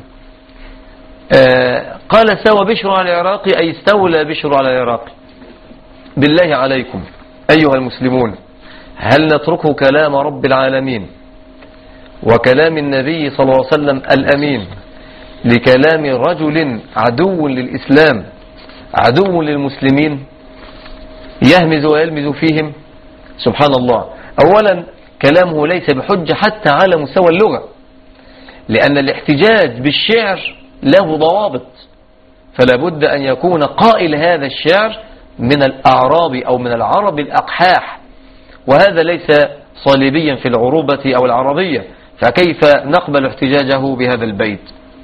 آه قال استوى بشر على العراق أي استولى بشر على العراق. بالله عليكم أيها المسلمون، هل نترك كلام رب العالمين وكلام النبي صلى الله عليه وسلم الأمين لكلام رجل عدو للإسلام عدو للمسلمين يهمز ويلمز فيهم؟ سبحان الله. أولا كلامه ليس بحجة حتى على مستوى اللغة، لأن الاحتجاج بالشعر له ضوابط، فلا بد أن يكون قائل هذا الشعر من الأعراب أو من العرب الأقحاح، وهذا ليس صليبيا في العروبة أو العربية، فكيف نقبل احتجاجه بهذا البيت؟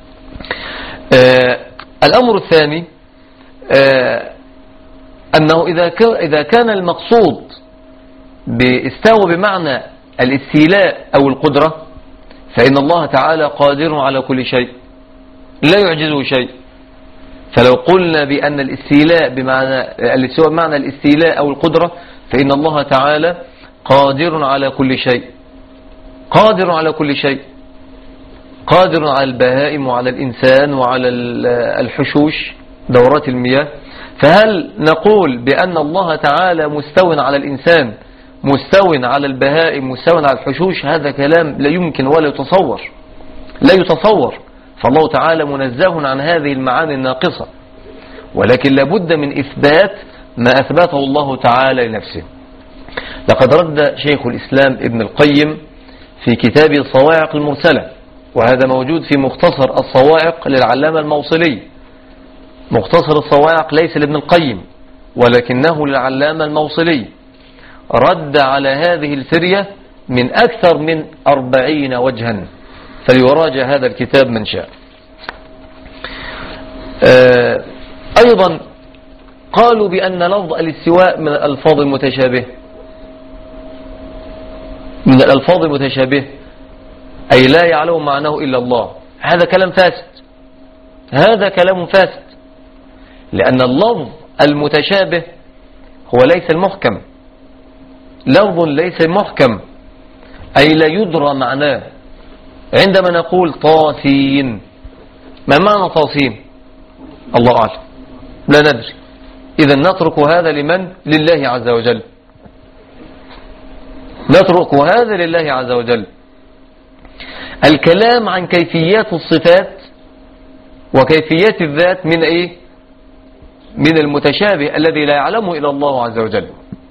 آه الأمر الثاني آه أنه إذا إذا كان المقصود باستوى بمعنى الاستيلاء أو القدرة، فإن الله تعالى قادر على كل شيء لا يعجزه شيء. فلو قلنا بأن الاستيلاء بمعنى الاستواء بمعنى الاستيلاء أو القدرة، فإن الله تعالى قادر على كل شيء، قادر على كل شيء، قادر على البهائم وعلى الإنسان وعلى الحشوش دورات المياه. فهل نقول بأن الله تعالى مستوى على الإنسان، مستوى على البهائم، مستوى على الحشوش؟ هذا كلام لا يمكن ولا يتصور، لا يتصور. فالله تعالى منزه عن هذه المعاني الناقصة، ولكن لابد من إثبات ما أثبته الله تعالى لنفسه. لقد رد شيخ الإسلام ابن القيم في كتابه الصواعق المرسلة، وهذا موجود في مختصر الصواعق للعلامة الموصلي. مختصر الصواعق ليس لابن القيم ولكنه للعلامة الموصلي، رد على هذه الفرية من أكثر من أربعين وجها، فليراجع هذا الكتاب من شاء. أيضا قالوا بأن لفظ الاستواء من الألفاظ المتشابه، من الألفاظ المتشابه أي لا يعلم معناه إلا الله. هذا كلام فاسد، هذا كلام فاسد، لأن اللفظ المتشابه هو ليس المحكم، لفظ ليس محكم أي لا يدرى معناه. عندما نقول طاسين، ما معنى طاسين؟ الله أعلم، لا ندري. إذا نترك هذا لمن؟ لله عز وجل، نترك هذا لله عز وجل. الكلام عن كيفيات الصفات وكيفيات الذات من إيه؟ من المتشابه الذي لا يعلمه إلا الله عز وجل.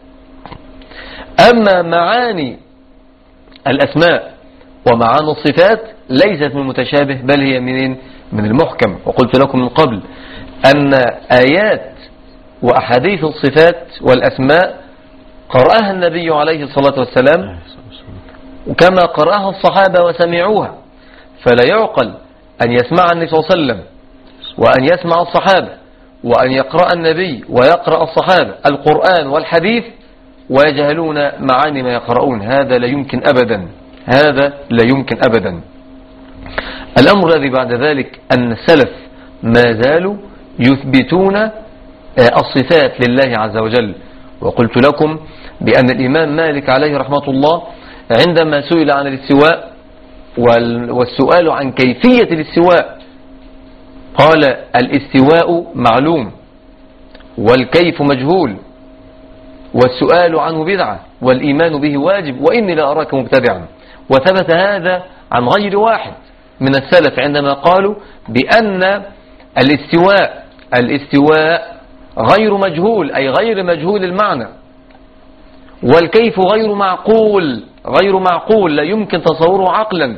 أما معاني الأسماء ومعاني الصفات ليست من المتشابه، بل هي من من المحكم. وقلت لكم من قبل أن آيات وأحاديث الصفات والأسماء قرأها النبي عليه الصلاة والسلام وكما قرأها الصحابة وسمعوها، فلا يعقل أن يسمع النبي صلى الله عليه وسلم وأن يسمع الصحابة وأن يقرأ النبي ويقرأ الصحابة القرآن والحديث ويجهلون معاني ما يقرؤون. هذا لا يمكن أبدا، هذا لا يمكن أبدا. الأمر الذي بعد ذلك أن السلف ما زالوا يثبتون الصفات لله عز وجل. وقلت لكم بأن الإمام مالك عليه رحمة الله عندما سئل عن الاستواء والسؤال عن كيفية الاستواء قال الاستواء معلوم والكيف مجهول والسؤال عنه بدعة. والإيمان به واجب وإني لا أراك مبتدعا. وثبت هذا عن غير واحد من السلف عندما قالوا بأن الاستواء الاستواء غير مجهول، أي غير مجهول المعنى، والكيف غير معقول غير معقول لا يمكن تصوره عقلا،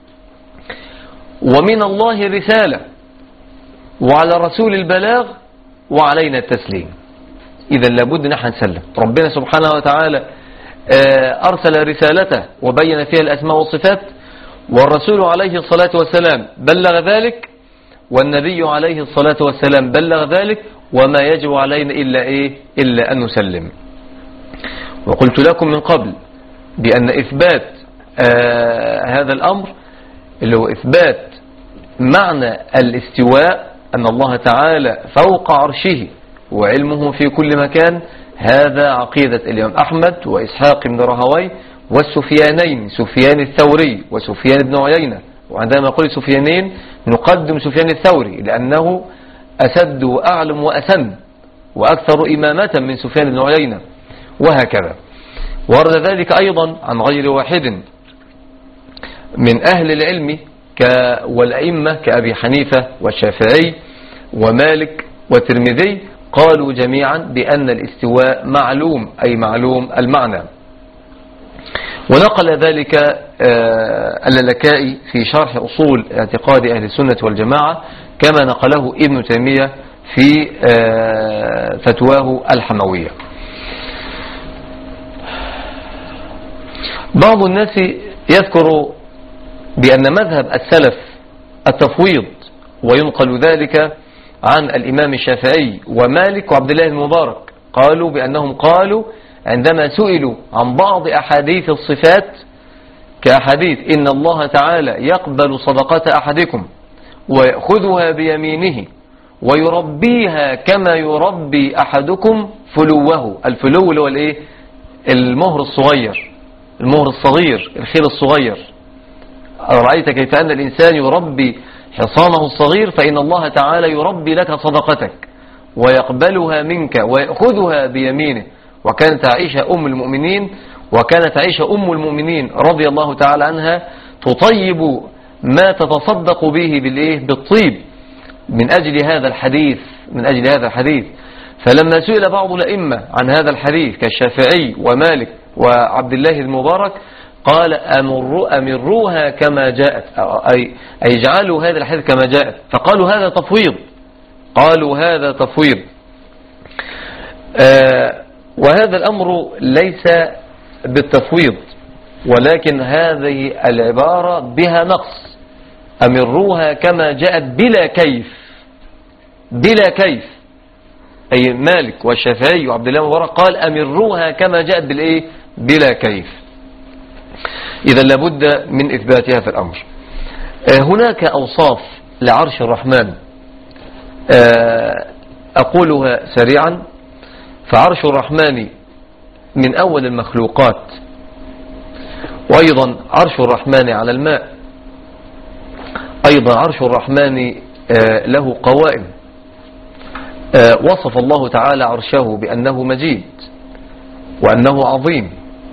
ومن الله الرسالة وعلى الرسول البلاغ وعلينا التسليم. إذا لابد نحن نسلم. ربنا سبحانه وتعالى أرسل رسالته وبين فيها الأسماء والصفات، والرسول عليه الصلاة والسلام بلغ ذلك، والنبي عليه الصلاة والسلام بلغ ذلك، وما يجب علينا إلا إيه؟ إلا أن نسلم. وقلت لكم من قبل بأن إثبات آه هذا الأمر اللي هو إثبات معنى الاستواء، أن الله تعالى فوق عرشه وعلمه في كل مكان، هذا عقيدة الإمام أحمد وإسحاق بن راهويه والسفيانين، سفيان الثوري وسفيان بن عيينة. وعندما نقول سفيانين نقدم سفيان الثوري لأنه أسد وأعلم وأسن وأكثر إمامة من سفيان بن عيينة، وهكذا. ورد ذلك أيضا عن غير واحد من أهل العلم والأئمة كأبي حنيفة والشافعي ومالك والترمذي، قالوا جميعا بأن الاستواء معلوم، أي معلوم المعنى. ونقل ذلك اللالكائي في شرح أصول اعتقاد أهل السنة والجماعة، كما نقله ابن تيمية في فتواه الحموية. بعض الناس يذكر بأن مذهب السلف التفويض، وينقل ذلك عن الإمام الشافعي ومالك وعبد الله المبارك، قالوا بأنهم قالوا عندما سئلوا عن بعض أحاديث الصفات كأحاديث إن الله تعالى يقبل صدقة أحدكم ويأخذها بيمينه ويربيها كما يربي أحدكم فلوه. الفلو اللي هو الايه؟ المهر الصغير، المهر الصغير، الخيل الصغير. رأيت كيف أن الإنسان يربي حصانه الصغير، فإن الله تعالى يربي لك صدقتك ويقبلها منك ويأخذها بيمينه. وكانت عائشة أم المؤمنين وكانت عائشة أم المؤمنين رضي الله تعالى عنها تطيب ما تتصدق به بالإيه؟ بالطيب من أجل هذا الحديث من أجل هذا الحديث. فلما سئل بعض الأئمة عن هذا الحديث كالشافعي ومالك وعبد الله المبارك، قال أمر أمروها كما جاءت، أي اجعلوا هذا الحديث كما جاءت. فقالوا هذا تفويض، قالوا هذا تفويض. آه وهذا الأمر ليس بالتفويض، ولكن هذه العبارة بها نقص. أمروها كما جاءت بلا كيف، بلا كيف، أي مالك والشافعي وعبد الله المبارك قال أمروها كما جاءت بالإيه؟ بلا كيف. إذا لابد من إثبات هذا الأمر. هناك أوصاف لعرش الرحمن أقولها سريعا. فعرش الرحمن من أول المخلوقات، وأيضا عرش الرحمن على الماء، أيضا عرش الرحمن له قوائم. وصف الله تعالى عرشه بأنه مجيد وأنه عظيم.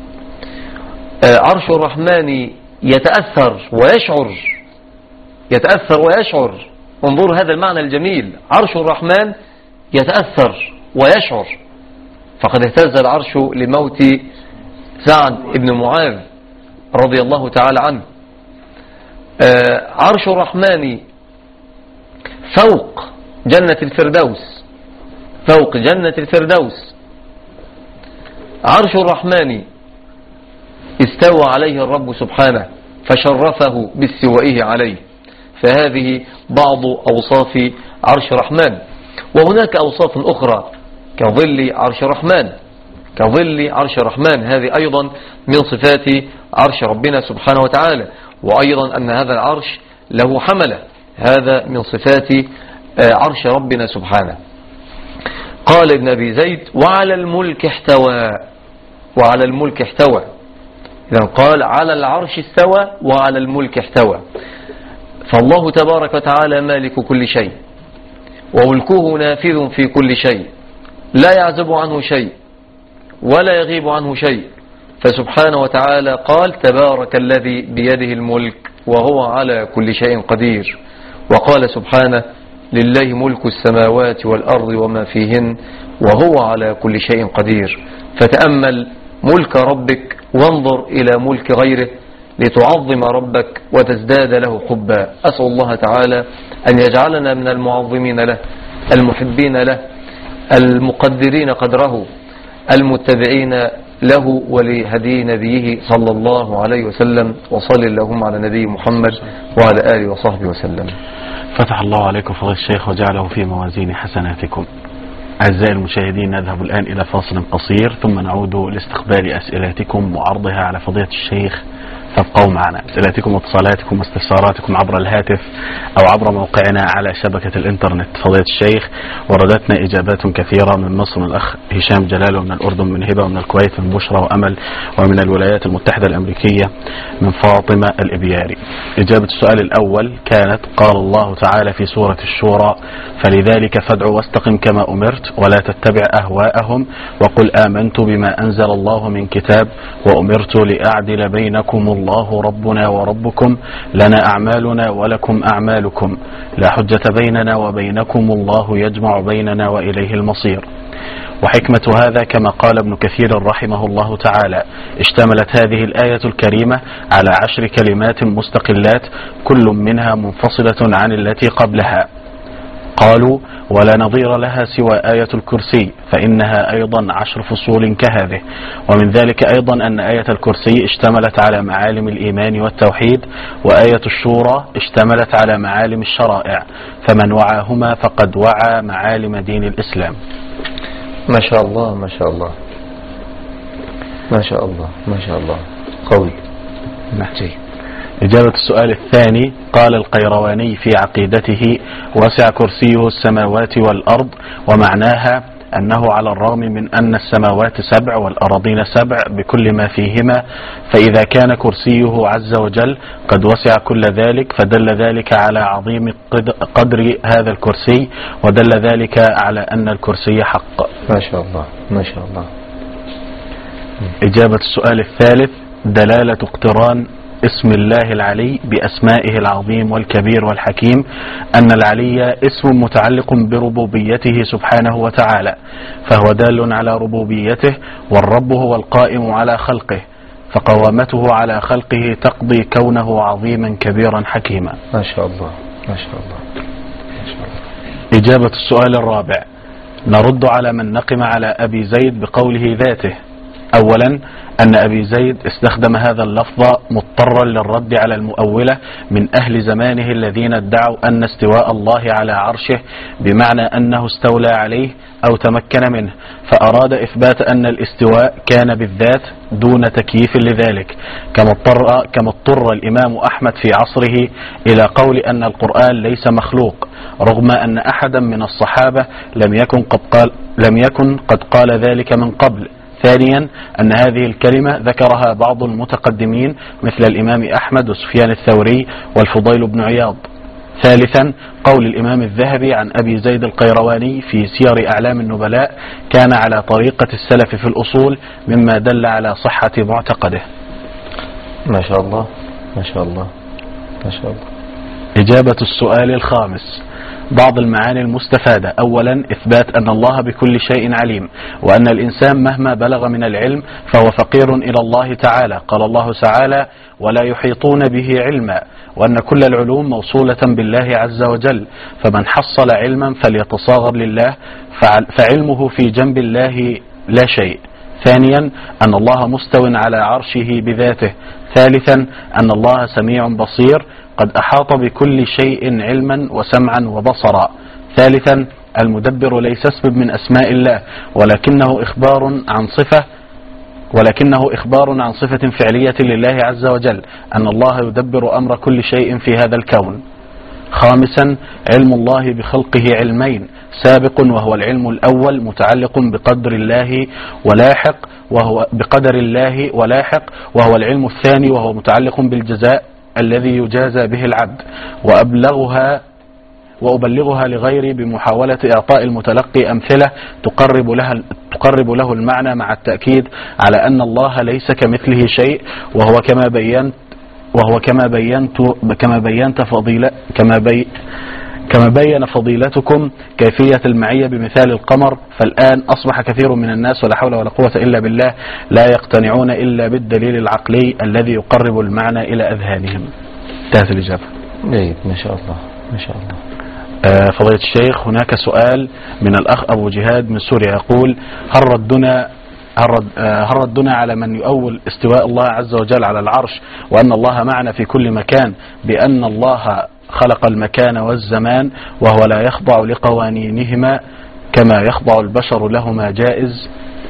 عرش الرحمن يتأثر ويشعر، يتأثر ويشعر. انظر هذا المعنى الجميل، عرش الرحمن يتأثر ويشعر. فقد اهتز العرش لموت سعد بن معاذ رضي الله تعالى عنه. عرش الرحمن فوق جنة الفردوس، فوق جنة الفردوس. عرش الرحمن استوى عليه الرب سبحانه فشرفه باستوائه عليه. فهذه بعض أوصاف عرش الرحمن. وهناك أوصاف أخرى كظل عرش الرحمن، كظل عرش الرحمن، هذه أيضا من صفات عرش ربنا سبحانه وتعالى. وأيضا أن هذا العرش له حملة، هذا من صفات عرش ربنا سبحانه. قال ابن أبي زيد وعلى الملك احتوى، وعلى الملك احتوى. إذن قال على العرش استوى وعلى الملك احتوى. فالله تبارك وتعالى مالك كل شيء، وملكه نافذ في كل شيء، لا يعزب عنه شيء ولا يغيب عنه شيء، فسبحانه وتعالى قال تبارك الذي بيده الملك وهو على كل شيء قدير. وقال سبحانه لله ملك السماوات والأرض وما فيهن وهو على كل شيء قدير. فتأمل ملك ربك وانظر إلى ملك غيره لتعظم ربك وتزداد له حبا. أسأل الله تعالى أن يجعلنا من المعظمين له المحبين له المقدرين قدره المتبعين له ولهدي نبيه صلى الله عليه وسلم. وصل اللهم على نبي محمد وعلى آله وصحبه وسلم. فتح الله عليكم فضيلة الشيخ وجعله في موازين حسناتكم. أعزائي المشاهدين، نذهب الآن إلى فاصل قصير ثم نعود لاستقبال أسئلتكم وعرضها على فضيلة الشيخ. فابقوا معنا. أسئلتكم واتصالاتكم واستفساراتكم عبر الهاتف أو عبر موقعنا على شبكة الإنترنت. فضيلة الشيخ، وردتنا إجابات كثيرة من مصر، من الأخ هشام جلال، ومن الأردن من هبة، ومن الكويت من بشرى وأمل، ومن الولايات المتحدة الأمريكية من فاطمة الإبياري. إجابة السؤال الأول كانت: قال الله تعالى في سورة الشورى: فلذلك فادع واستقم كما أمرت ولا تتبع أهواءهم وقل آمنت بما أنزل الله من كتاب وأمرت لأعدل بينكم الله ربنا وربكم لنا أعمالنا ولكم أعمالكم لا حجة بيننا وبينكم الله يجمع بيننا وإليه المصير. وحكمة هذا كما قال ابن كثير رحمه الله تعالى: اشتملت هذه الآية الكريمة على عشر كلمات مستقلات كل منها منفصلة عن التي قبلها. قالوا: ولا نظير لها سوى آية الكرسي، فإنها أيضا عشر فصول كهذه. ومن ذلك أيضا أن آية الكرسي اشتملت على معالم الإيمان والتوحيد، وآية الشورى اشتملت على معالم الشرائع، فمن وعاهما فقد وعى معالم دين الإسلام. ما شاء الله ما شاء الله ما شاء الله ما شاء الله قوي. نحجي. إجابة السؤال الثاني: قال القيرواني في عقيدته: وسع كرسيه السماوات والأرض، ومعناها أنه على الرغم من أن السماوات سبع والأراضين سبع بكل ما فيهما، فإذا كان كرسيه عز وجل قد وسع كل ذلك فدل ذلك على عظيم قدر هذا الكرسي، ودل ذلك على أن الكرسي حق. ما شاء الله ما شاء الله. إجابة السؤال الثالث: دلالة اقتران اسم الله العلي بأسمائه العظيم والكبير والحكيم أن العلي اسم متعلق بربوبيته سبحانه وتعالى، فهو دال على ربوبيته، والرب هو القائم على خلقه، فقوامته على خلقه تقضي كونه عظيما كبيرا حكيما. ما شاء الله ما شاء الله ما شاء الله. إجابة السؤال الرابع: نرد على من نقم على أبي زيد بقوله ذاته. أولا، أن أبي زيد استخدم هذا اللفظ مضطرا للرد على المؤولة من أهل زمانه الذين ادعوا أن استواء الله على عرشه بمعنى أنه استولى عليه أو تمكن منه، فأراد إثبات أن الاستواء كان بالذات دون تكييف لذلك، كما اضطر, كما اضطر الإمام أحمد في عصره إلى قول أن القرآن ليس مخلوق، رغم أن أحدا من الصحابة لم يكن قد قال, لم يكن قد قال ذلك من قبل. ثانيا، أن هذه الكلمة ذكرها بعض المتقدمين مثل الإمام أحمد وسفيان الثوري والفضيل بن عياض. ثالثا، قول الإمام الذهبي عن أبي زيد القيرواني في سير أعلام النبلاء كان على طريقة السلف في الأصول، مما دل على صحة معتقده. ما شاء الله ما شاء الله ما شاء الله. إجابة السؤال الخامس: بعض المعاني المستفادة. أولا، إثبات أن الله بكل شيء عليم، وأن الإنسان مهما بلغ من العلم فهو فقير إلى الله تعالى. قال الله تعالى: ولا يحيطون به علما، وأن كل العلوم موصولة بالله عز وجل، فمن حصل علما فليتصاغر لله، فعلمه في جنب الله لا شيء. ثانيا، أن الله مستو على عرشه بذاته. ثالثا، أن الله سميع بصير قد أحاط بكل شيء علما وسمعا وبصرا. ثالثا، المدبر ليس اسم من أسماء الله، ولكنه إخبار عن صفة ولكنه إخبار عن صفة فعلية لله عز وجل، أن الله يدبر أمر كل شيء في هذا الكون. خامسا، علم الله بخلقه علمين: سابق وهو العلم الأول متعلق بقدر الله ولاحق وهو بقدر الله ولاحق وهو العلم الثاني وهو متعلق بالجزاء الذي يجازى به العبد. وأبلغها وأبلغها لغيري بمحاولة إعطاء المتلقي أمثلة تقرب لها تقرب له المعنى، مع التأكيد على أن الله ليس كمثله شيء، وهو كما بينت وهو كما بينت كما بينت فضيلة كما بي كما بين فضيلتكم كيفية المعية بمثال القمر. فالآن أصبح كثير من الناس ولا حول ولا قوة إلا بالله لا يقتنعون إلا بالدليل العقلي الذي يقرب المعنى إلى أذهانهم. انتهت الإجابة. جيد، ما شاء الله ما شاء الله. آه فضيلة الشيخ، هناك سؤال من الأخ أبو جهاد من سوريا يقول: هل ردنا هل ردنا على من يؤول استواء الله عز وجل على العرش وأن الله معنا في كل مكان بأن الله خلق المكان والزمان وهو لا يخضع لقوانينهما كما يخضع البشر لهما جائز؟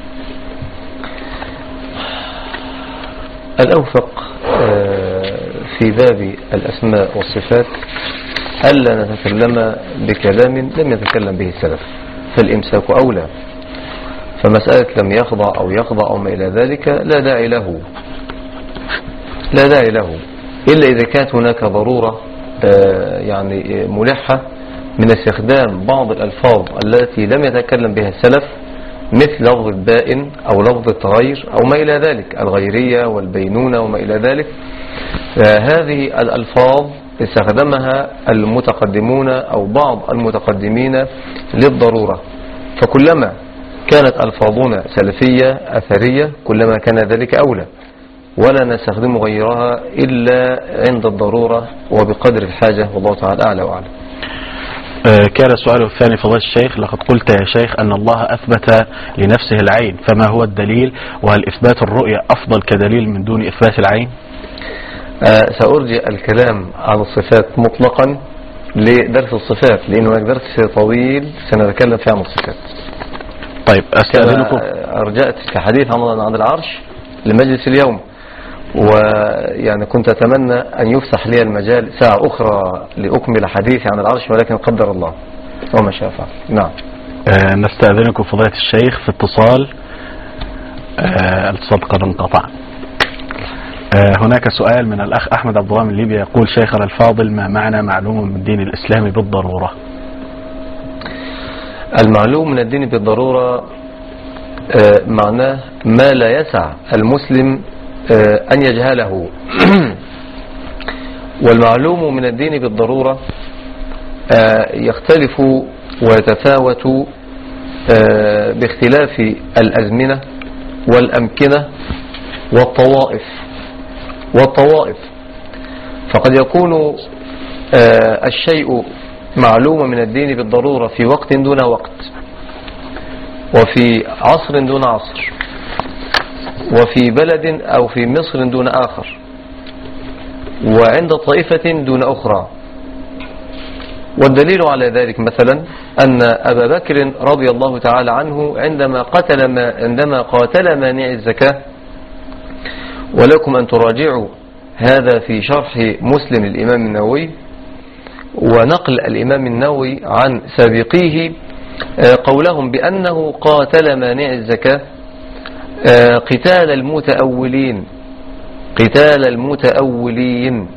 الأوفق في باب الأسماء والصفات ألا نتكلم بكلام لم يتكلم به السلف، فالإمساك أولى. فمسألة لم يخضع أو يخضع أو ما إلى ذلك لا داعي له لا داعي له إلا إذا كانت هناك ضرورة يعني ملحة من استخدام بعض الألفاظ التي لم يتكلم بها السلف، مثل لفظ البائن أو لفظ التغير أو ما إلى ذلك، الغيرية والبينونة وما إلى ذلك. هذه الألفاظ استخدمها المتقدمون أو بعض المتقدمين للضرورة، فكلما كانت ألفاظنا سلفية أثرية كلما كان ذلك أولى، ولا نستخدم غيرها إلا عند الضرورة وبقدر الحاجة، والله تعالى أعلى وأعلم. كان السؤال الثاني فضيلة الشيخ: لقد قلت يا شيخ أن الله أثبت لنفسه العين، فما هو الدليل؟ وهل إثبات الرؤية أفضل كدليل من دون إثبات العين؟ أه سأرجع الكلام عن الصفات مطلقا لدرس الصفات، لأنه هناك درس طويل سنتكلم فيه عن الصفات. طيب أستأذنكم. أرجعت في حديث عن العرش لمجلس اليوم، ويعني كنت أتمنى أن يفتح لي المجال ساعة أخرى لأكمل حديثي عن العرش، ولكن قدر الله وما شاء فعل. نعم. آه نستأذنكم فضيلة الشيخ في اتصال آه الاتصال قد انقطع. آه هناك سؤال من الأخ أحمد عبد الله من ليبيا يقول: شيخنا الفاضل، ما معنى معلوم من الدين الإسلامي بالضرورة؟ المعلوم من الدين بالضرورة آه معناه ما لا يسع المسلم آه أن يجهله. والمعلوم من الدين بالضرورة آه يختلف ويتفاوت آه باختلاف الأزمنة والأمكنة والطوائف والطوائف فقد يكون آه الشيء معلوم من الدين بالضرورة في وقت دون وقت، وفي عصر دون عصر، وفي بلد أو في مصر دون آخر، وعند طائفة دون أخرى. والدليل على ذلك مثلا أن أبا بكر رضي الله تعالى عنه عندما قتل ما عندما قاتل مانع الزكاة، ولكم أن تراجعوا هذا في شرح مسلم للإمام النووي ونقل الإمام النووي عن سابقيه قولهم بأنه قاتل مانع الزكاة قتال المتأولين قتال المتأولين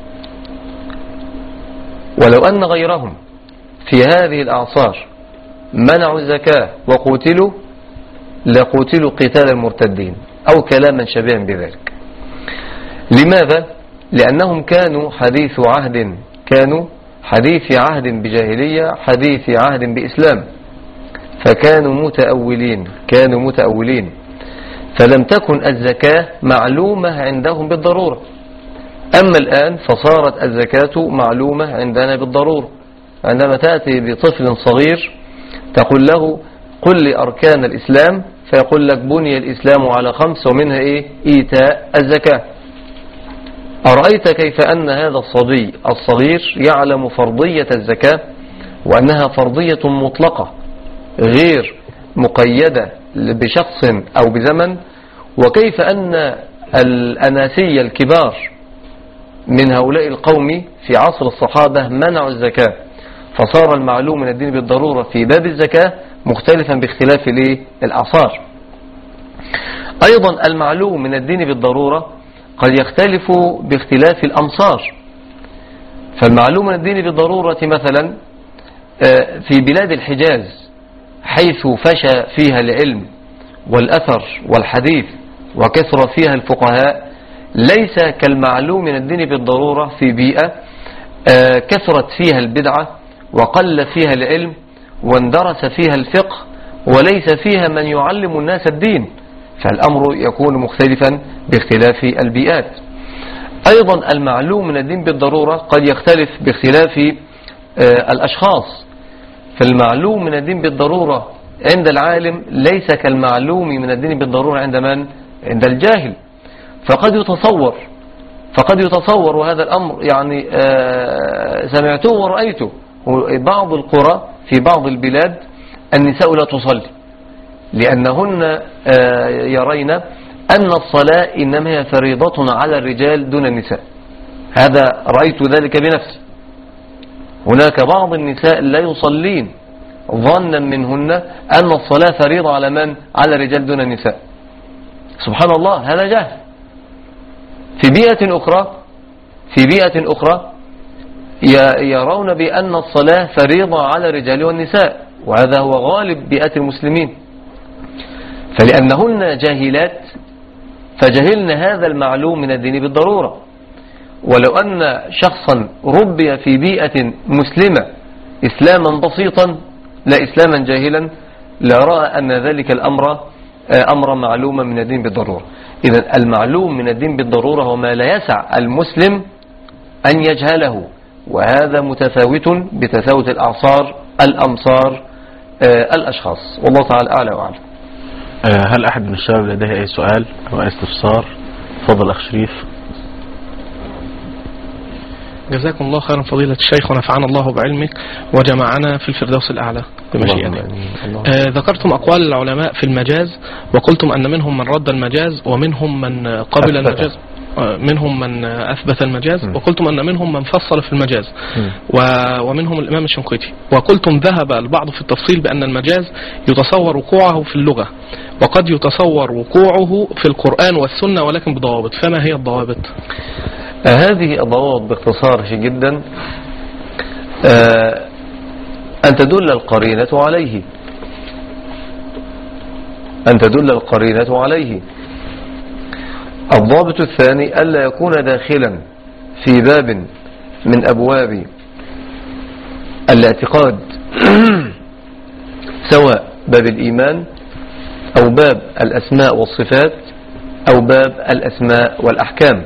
ولو أن غيرهم في هذه الأعصار منعوا الزكاة وقتلوا لقتلوا قتال المرتدين أو كلاما شبيها بذلك. لماذا؟ لأنهم كانوا حديث عهد كانوا حديث عهد بجاهلية حديث عهد بإسلام، فكانوا متأولين كانوا متأولين فلم تكن الزكاة معلومة عندهم بالضرورة. أما الآن فصارت الزكاة معلومة عندنا بالضرورة. عندما تأتي بطفل صغير تقول له قل لي أركان الإسلام، فيقول لك بني الإسلام على خمس ومنها إيه؟ إيتاء الزكاة. أرأيت كيف أن هذا الصبي الصغير يعلم فرضية الزكاة وأنها فرضية مطلقة غير مقيدة بشخص أو بزمن، وكيف أن الأناسي الكبار من هؤلاء القوم في عصر الصحابة منعوا الزكاة، فصار المعلوم من الدين بالضرورة في باب الزكاة مختلفا باختلاف الأعصار. أيضا المعلوم من الدين بالضرورة قد يختلف باختلاف الأمصار. فالمعلوم من الدين بالضرورة مثلا في بلاد الحجاز حيث فشى فيها العلم والأثر والحديث وكثر فيها الفقهاء ليس كالمعلوم من الدين بالضرورة في بيئة كثرت فيها البدعة وقل فيها العلم واندرس فيها الفقه وليس فيها من يعلم الناس الدين، فالأمر يكون مختلفا باختلاف البيئات. أيضا المعلوم من الدين بالضرورة قد يختلف باختلاف الأشخاص، فالمعلوم من الدين بالضرورة عند العالم ليس كالمعلوم من الدين بالضرورة عند من؟ عند الجاهل. فقد يتصور فقد يتصور وهذا الأمر يعني سمعته ورأيته بعض القرى في بعض البلاد النساء لا تصلي لأنهن يرين أن الصلاة إنما هي فريضة على الرجال دون النساء. هذا رأيت ذلك بنفسي. هناك بعض النساء لا يصلين ظنا منهن أن الصلاة فريضة على من؟ على الرجال دون النساء. سبحان الله، هذا جهل. في بيئة أخرى في بيئة أخرى يرون بأن الصلاة فريضة على الرجال والنساء، وهذا هو غالب بيئة المسلمين. فلأنهن جاهلات فجهلن هذا المعلوم من الدين بالضرورة. ولو أن شخصا ربي في بيئة مسلمة إسلاما بسيطا لا إسلاما جاهلا لرأى أن ذلك الأمر أمر معلوما من الدين بالضرورة. إذن المعلوم من الدين بالضرورة هو ما لا يسع المسلم أن يجهله، وهذا متفاوت بتفاوت الأعصار الأمصار الأشخاص، والله تعالى أعلى وأعلم. هل أحد من الشباب لديه أي سؤال أو أي استفسار؟ تفضل أخ شريف. جزاكم الله خيرا فضيلة الشيخ ونفعنا الله بعلمك وجمعنا في الفردوس الأعلى بمشيئته. آه ذكرتم أقوال العلماء في المجاز وقلتم أن منهم من رد المجاز ومنهم من قبل أثبت. المجاز آه منهم من أثبت المجاز م. وقلتم أن منهم من فصل في المجاز ومنهم الإمام الشنقيطي، وقلتم ذهب البعض في التفصيل بأن المجاز يتصور وقوعه في اللغة وقد يتصور وقوعه في القرآن والسنة ولكن بضوابط، فما هي الضوابط؟ هذه الضوابط باختصار جدا آه أن تدل القرينة عليه أن تدل القرينة عليه. الضابط الثاني ألا يكون داخلا في باب من أبواب الاعتقاد سواء باب الإيمان أو باب الأسماء والصفات أو باب الأسماء والأحكام،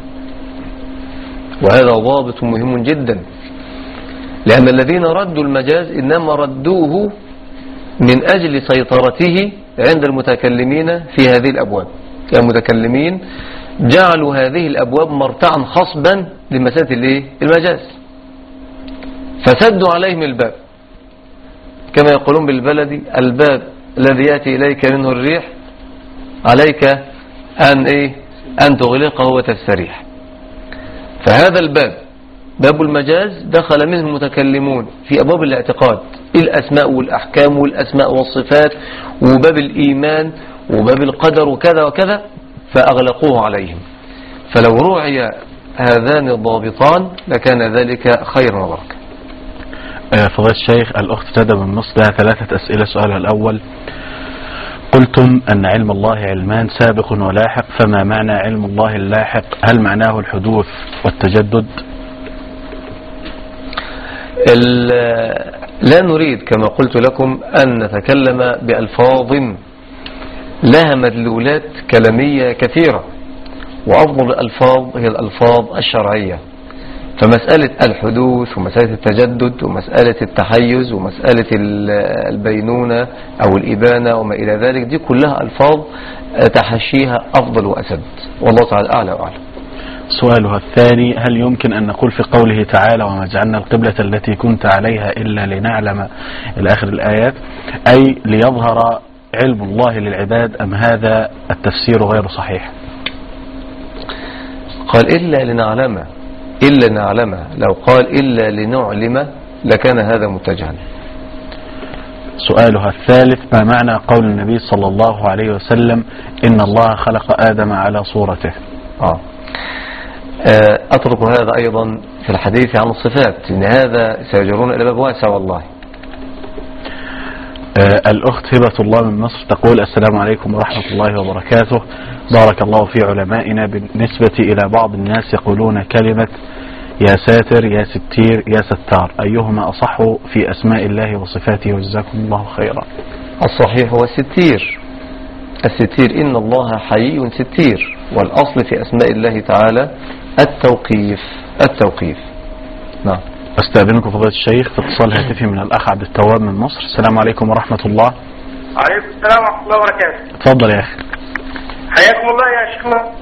وهذا ضابط مهم جدا، لأن الذين ردوا المجاز إنما ردوه من أجل سيطرته عند المتكلمين في هذه الأبواب. المتكلمين جعلوا هذه الأبواب مرتعا خصبا لمسألة المجاز، فسدوا عليهم الباب كما يقولون بالبلدي: الباب الذي يأتي إليك منه الريح عليك أن, إيه؟ أن تغلقه وتستريح. فهذا الباب باب المجاز دخل منه المتكلمون في أبواب الاعتقاد، الأسماء والأحكام والأسماء والصفات وباب الإيمان وباب القدر وكذا وكذا، فأغلقوه عليهم. فلو رعي هذان الضابطان لكان ذلك خير وبركة. فضيلة الشيخ، الأخت تدى من مصر لها ثلاثة أسئلة. سؤالها الأول: قلتم أن علم الله علمان سابق ولاحق، فما معنى علم الله اللاحق؟ هل معناه الحدوث والتجدد؟ لا نريد كما قلت لكم أن نتكلم بألفاظ لها مدلولات كلامية كثيرة، وأفضل الألفاظ هي الألفاظ الشرعية. فمسألة الحدوث ومسألة التجدد ومسألة التحيز ومسألة البينونة أو الإبانة وما إلى ذلك دي كلها ألفاظ تحشيها أفضل وأسد، والله تعالى أعلى وأعلم. سؤالها الثاني: هل يمكن أن نقول في قوله تعالى وما جعلنا القبلة التي كنت عليها إلا لنعلم إلى آخر الآيات، أي ليظهر علم الله للعباد، أم هذا التفسير غير صحيح؟ قال إلا لنعلم إلا نعلم، لو قال إلا لنعلم لكان هذا متجها. سؤالها الثالث: ما معنى قول النبي صلى الله عليه وسلم إن الله خلق آدم على صورته؟ آه. أترك هذا أيضا في الحديث عن الصفات، إن هذا سيجرون إلى باب واسع والله. آه الأخت هبة الله من مصر تقول: السلام عليكم ورحمة الله وبركاته. بارك الله في علمائنا. بالنسبة إلى بعض الناس يقولون كلمة يا ساتر يا ستير يا ستار، أيهما أصح في أسماء الله وصفاته؟ وجزاكم الله خيرا. الصحيح هو الستير. الستير إن الله حيي ستير، والأصل في أسماء الله تعالى التوقيف. التوقيف. نعم. أستأذنكم فضيلة الشيخ في اتصال هاتفي من الأخ عبد التواب من مصر. السلام عليكم ورحمة الله. عليكم السلام ورحمة الله وبركاته. تفضل يا أخي. حياكم الله يا شيخنا.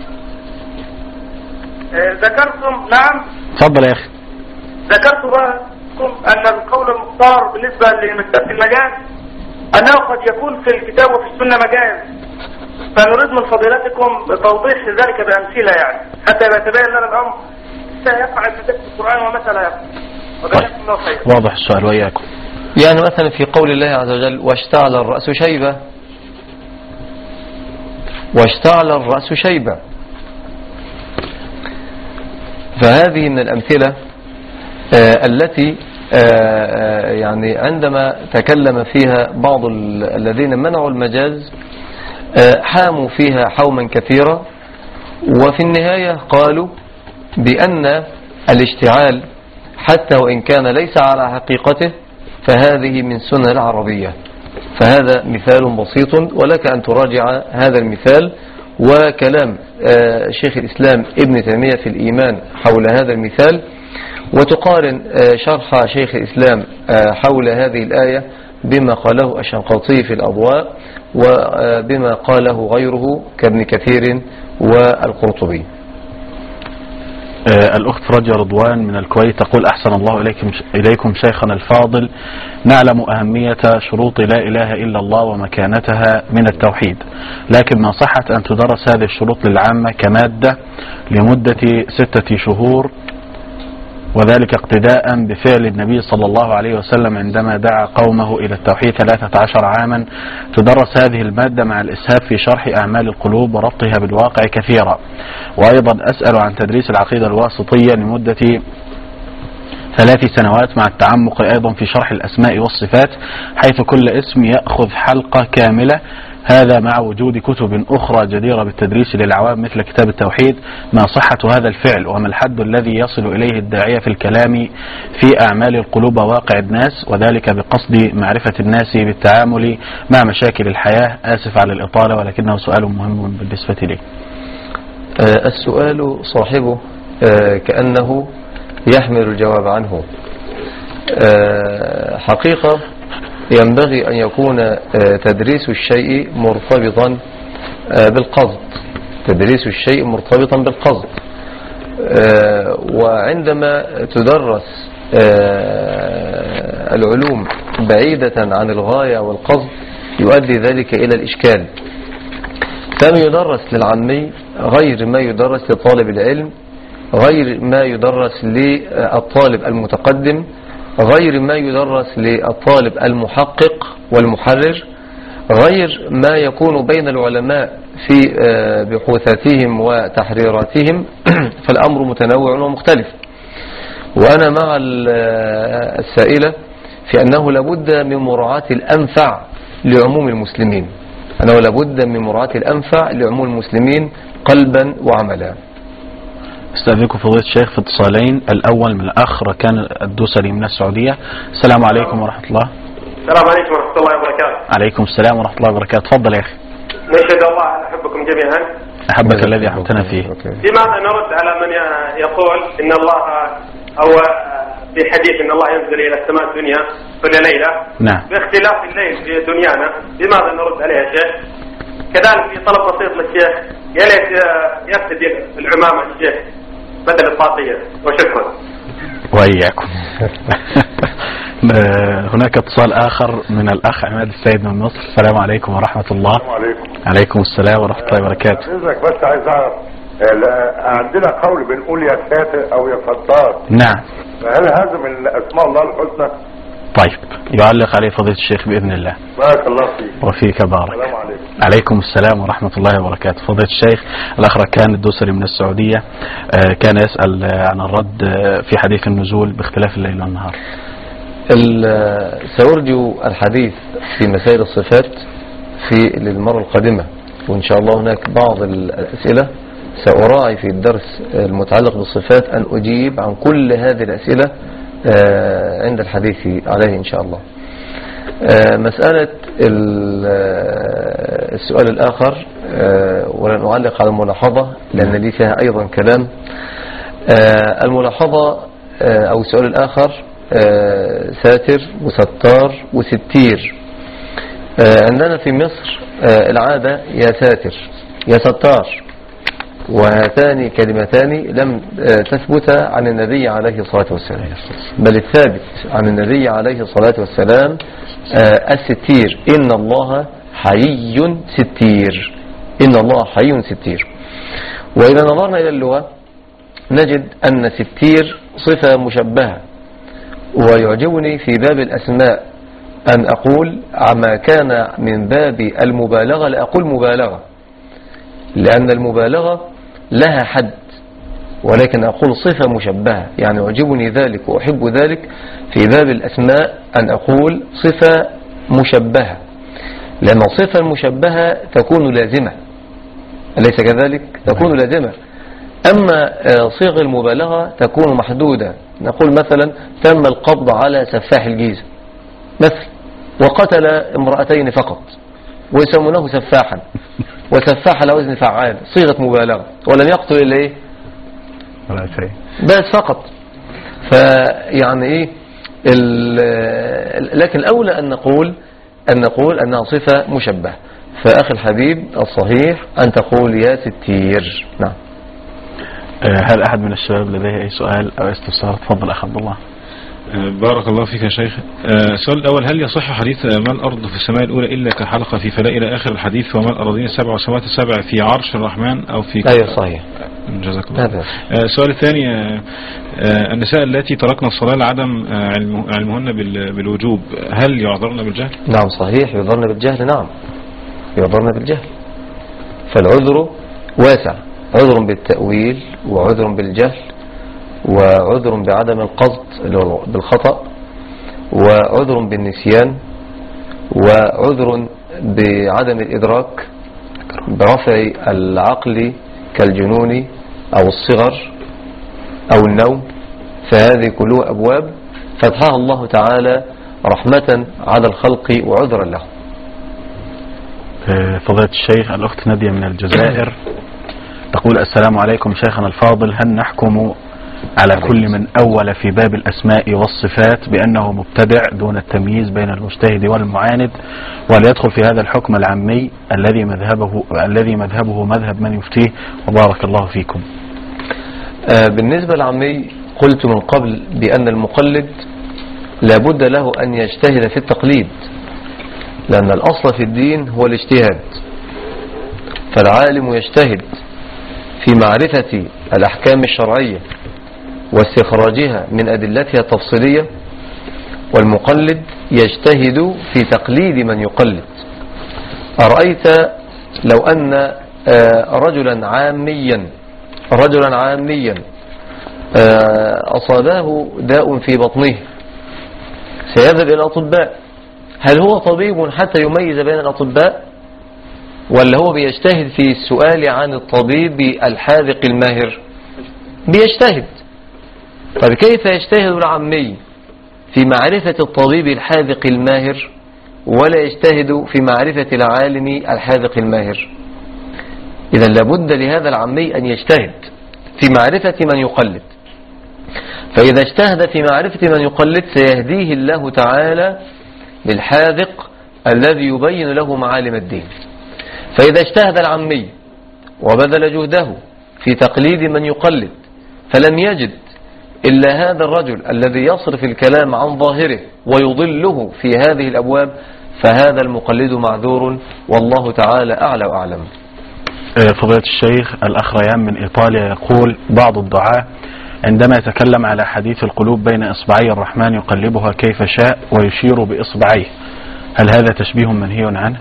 آه ذكرتم. نعم. تفضل يا أخي. ذكرتم أن القول المختار بالنسبة لمسألة المجاز أنه قد يكون في الكتاب وفي السنة مجاز، فنريد من فضيلتكم توضيح ذلك بأمثلة يعني حتى يتبين لنا الأمر سيقع في القرآن ومتى لا يقع. وجزاكم الله خير. واضح السؤال وإياكم. يعني مثلا في قول الله عز وجل: واشتعل الرأس شيبة. واشتعل الرأس شيبة، فهذه من الأمثلة آه التي آه يعني عندما تكلم فيها بعض الذين منعوا المجاز آه حاموا فيها حوما كثيرا، وفي النهاية قالوا بأن الاشتعال حتى وإن كان ليس على حقيقته فهذه من سنن العربية. فهذا مثال بسيط، ولك أن تراجع هذا المثال وكلام آه شيخ الإسلام ابن تيمية في الإيمان حول هذا المثال، وتقارن آه شرح شيخ الإسلام آه حول هذه الآية بما قاله الشنقيطي في الأضواء وبما قاله غيره كابن كثير والقرطبي. آه الأخت رجا رضوان من الكويت تقول: أحسن الله إليكم, إليكم شيخنا الفاضل. نعلم أهمية شروط لا إله إلا الله ومكانتها من التوحيد، لكن ما صحت أن تدرس هذه الشروط للعامة كمادة لمدة ستة شهور، وذلك اقتداء بفعل النبي صلى الله عليه وسلم عندما دعا قومه إلى التوحيد ثلاثة عشر عاما. تدرس هذه المادة مع الإسهاب في شرح أعمال القلوب وربطها بالواقع كثيرا. وأيضا أسأل عن تدريس العقيدة الواسطية لمدة ثلاث سنوات مع التعمق أيضا في شرح الأسماء والصفات، حيث كل اسم يأخذ حلقة كاملة، هذا مع وجود كتب أخرى جديرة بالتدريس للعوام مثل كتاب التوحيد. ما صحة هذا الفعل، وما الحد الذي يصل إليه الداعية في الكلام في أعمال القلوب وواقع الناس، وذلك بقصد معرفة الناس بالتعامل مع مشاكل الحياة؟ آسف على الإطالة ولكنه سؤال مهم بالنسبة لي. آه السؤال صاحبه آه كأنه يحمل الجواب عنه. آه حقيقة ينبغي أن يكون تدريس الشيء مرتبطا بالقصد. تدريس الشيء مرتبطا بالقصد، وعندما تدرس العلوم بعيدة عن الغاية والقصد يؤدي ذلك إلى الإشكال. فما يدرس للعامي غير ما يدرس لطالب العلم، غير ما يدرس للطالب المتقدم، غير ما يدرس للطالب المحقق والمحرر، غير ما يكون بين العلماء في بحوثاتهم وتحريراتهم. فالأمر متنوع ومختلف. وأنا مع السائلة في أنه لابد من مراعاة الأنفع لعموم المسلمين، أنه لابد من مراعاة الأنفع لعموم المسلمين قلبا وعملا. استأذنكم فضيلة الشيخ في اتصالين. الأول من الأخ ركان الدوسري من السعودية. السلام عليكم ورحمة الله. السلام عليكم ورحمة الله وبركاته. عليكم السلام ورحمة الله وبركاته. تفضل يا أخي. نشهد الله أن أحبكم جميعا. أحبك الذي أحبتنا فيه. لماذا نرد على من يقول إن الله أو في حديث إن الله ينزل إلى السماء الدنيا كل ليلة نعم باختلاف الليل في دنيانا؟ لماذا نرد عليه يا شيخ؟ كذلك في طلب بسيط للشيخ، يا ليت يبتدي العمامة الشيخ بدل الطاقية. وشكرا. وإياكم. هناك اتصال آخر من الأخ عماد السيد من مصر. السلام عليكم ورحمة الله. السلام عليكم. عليكم السلام ورحمة الله وبركاته. حضرتك بس عايز أعرف، عندنا قول بنقول يا ساتر أو يا ستار. نعم. هل هذا من أسماء الله الحسنى؟ طيب يعلق عليه فضيلة الشيخ بإذن الله. بارك الله فيك. وفيك بارك. السلام عليكم. عليكم السلام ورحمة الله وبركاته. فضيلة الشيخ الأخ ركان الدوسري من السعودية كان يسأل عن الرد في حديث النزول باختلاف الليل والنهار. سأرجو الحديث في مسائل الصفات في للمرة القادمة، وإن شاء الله هناك بعض الأسئلة سأراعي في الدرس المتعلق بالصفات أن أجيب عن كل هذه الأسئلة عند الحديث عليه إن شاء الله. مسألة السؤال الآخر، ولن أعلق على الملاحظة لأن لي فيها أيضا كلام. الملاحظة أو السؤال الآخر، ساتر وستار وستير. عندنا في مصر العادة يا ساتر يا ستار، وهاتان كلمتان لم تثبت عن النبي عليه الصلاة والسلام، بل الثابت عن النبي عليه الصلاة والسلام الستير، إن الله حيي ستير، إن الله حيي ستير. وإذا نظرنا إلى اللغة نجد أن ستير صفة مشبهة، ويعجبني في باب الأسماء أن أقول عما كان من باب المبالغة لأقول مبالغة، لأن المبالغة لها حد، ولكن أقول صفة مشبهة، يعني يعجبني ذلك وأحب ذلك في باب الأسماء أن أقول صفة مشبهة، لأن الصفة المشبهة تكون لازمة، أليس كذلك؟ تكون لازمة. أما صيغ المبالغة تكون محدودة، نقول مثلا تم القبض على سفاح الجيزة مثل، وقتل امرأتين فقط، ويسمونه سفاحا، وسفاح على وزن فعال، صيغة مبالغة، ولم يقتل إلا إيه؟ بس فقط. فيعني إيه، لكن الأولى أن نقول أن نقول أنها صفة مشبهة. فأخي الحبيب الصحيح أن تقول يا ستير. نعم. هل أحد من الشباب لديه أي سؤال أو استفسار؟ تفضل أخ عبد الله. بارك الله فيك يا شيخ. السؤال الأول، هل يصح حديث ما الأرض في السماء الأولى إلا كحلقة في فلاء إلى آخر الحديث، وما الأراضين السبع والسماوات السبع في عرش الرحمن أو في؟ أيوة صحيح. جزاك الله. السؤال الثاني، النساء التي تركن الصلاة لعدم علمهن بالوجوب هل يعذرن بالجهل؟ نعم صحيح، يعذرن بالجهل. نعم يعذرن بالجهل، فالعذر واسع، عذر بالتأويل وعذر بالجهل وعذر بعدم القصد بالخطأ وعذر بالنسيان وعذر بعدم الإدراك برفع العقل كالجنون أو الصغر أو النوم. فهذه كلها أبواب فتحها الله تعالى رحمة على الخلق وعذرا له. فضيلة الشيخ، الأخت نادية من الجزائر تقول: السلام عليكم شيخنا الفاضل، هل نحكم على كل من أول في باب الأسماء والصفات بأنه مبتدع دون التمييز بين المجتهد والمعاند، وهل يدخل في هذا الحكم العامي الذي مذهبه الذي مذهبه مذهب من يفتيه؟ وبارك الله فيكم. آه بالنسبة للعامي قلت من قبل بأن المقلد لابد له أن يجتهد في التقليد، لأن الأصل في الدين هو الاجتهاد، فالعالم يجتهد في معرفة الأحكام الشرعية واستخراجها من أدلتها التفصيلية، والمقلد يجتهد في تقليد من يقلد. أرأيت لو أن رجلا عاميا رجلا عاميا أصابه داء في بطنه، سيذهب إلى الأطباء، هل هو طبيب حتى يميز بين الأطباء، ولا هو بيجتهد في السؤال عن الطبيب الحاذق الماهر؟ بيجتهد. طيب كيف يجتهد العامي في معرفة الطبيب الحاذق الماهر ولا يجتهد في معرفة العالم الحاذق الماهر؟ إذا لابد لهذا العامي أن يجتهد في معرفة من يقلد، فإذا اجتهد في معرفة من يقلد سيهديه الله تعالى بالحاذق الذي يبين له معالم الدين. فإذا اجتهد العامي وبذل جهده في تقليد من يقلد فلم يجد إلا هذا الرجل الذي يصرف الكلام عن ظاهره ويضله في هذه الأبواب، فهذا المقلد معذور، والله تعالى أعلى وأعلم. فضيلة الشيخ، الأخ ريان من إيطاليا يقول: بعض الدعاة عندما يتكلم على حديث القلوب بين إصبعي الرحمن يقلبها كيف شاء ويشير بإصبعيه، هل هذا تشبيه منهي عنه؟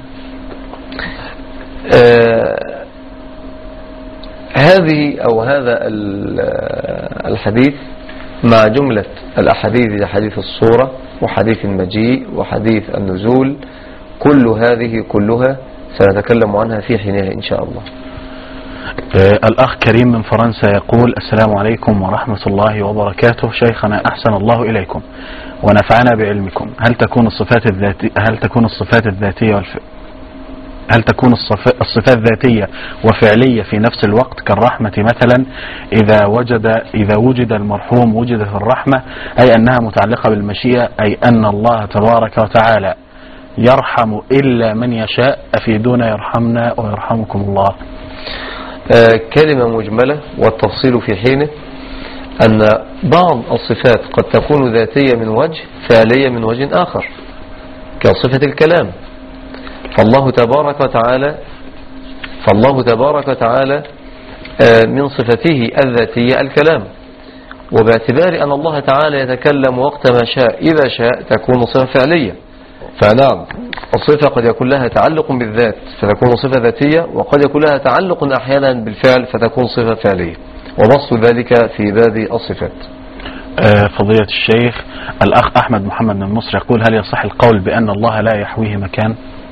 آه هذه أو هذا الحديث مع جملة الأحاديث حديث الصورة وحديث المجيء وحديث النزول، كل هذه كلها سنتكلم عنها في حينها إن شاء الله. آه الأخ كريم من فرنسا يقول: السلام عليكم ورحمة الله وبركاته. شيخنا أحسن الله إليكم ونفعنا بعلمكم. هل تكون الصفات الذاتية هل تكون الصفات الذاتية والف... هل تكون الصفات ذاتية وفعلية في نفس الوقت كالرحمة مثلا؟ إذا وجد إذا وجد المرحوم وجدت الرحمة، أي أنها متعلقة بالمشيئة، أي أن الله تبارك وتعالى يرحم إلا من يشاء. أفيدونا يرحمنا ويرحمكم الله. آه كلمة مجملة والتفصيل في حينه، أن بعض الصفات قد تكون ذاتية من وجه، فعلية من وجه آخر، كصفة الكلام. فالله تبارك وتعالى فالله تبارك وتعالى من صفته الذاتية الكلام، وباعتبار أن الله تعالى يتكلم وقت ما شاء إذا شاء تكون صفة فعلية. فنعم، الصفة قد يكون لها تعلق بالذات فتكون صفة ذاتية، وقد يكون لها تعلق أحيانا بالفعل فتكون صفة فعلية، وبسط ذلك في باب الصفات. فضيلة الشيخ، الأخ أحمد محمد من مصر يقول: هل يصح القول بأن الله لا يحويه مكان؟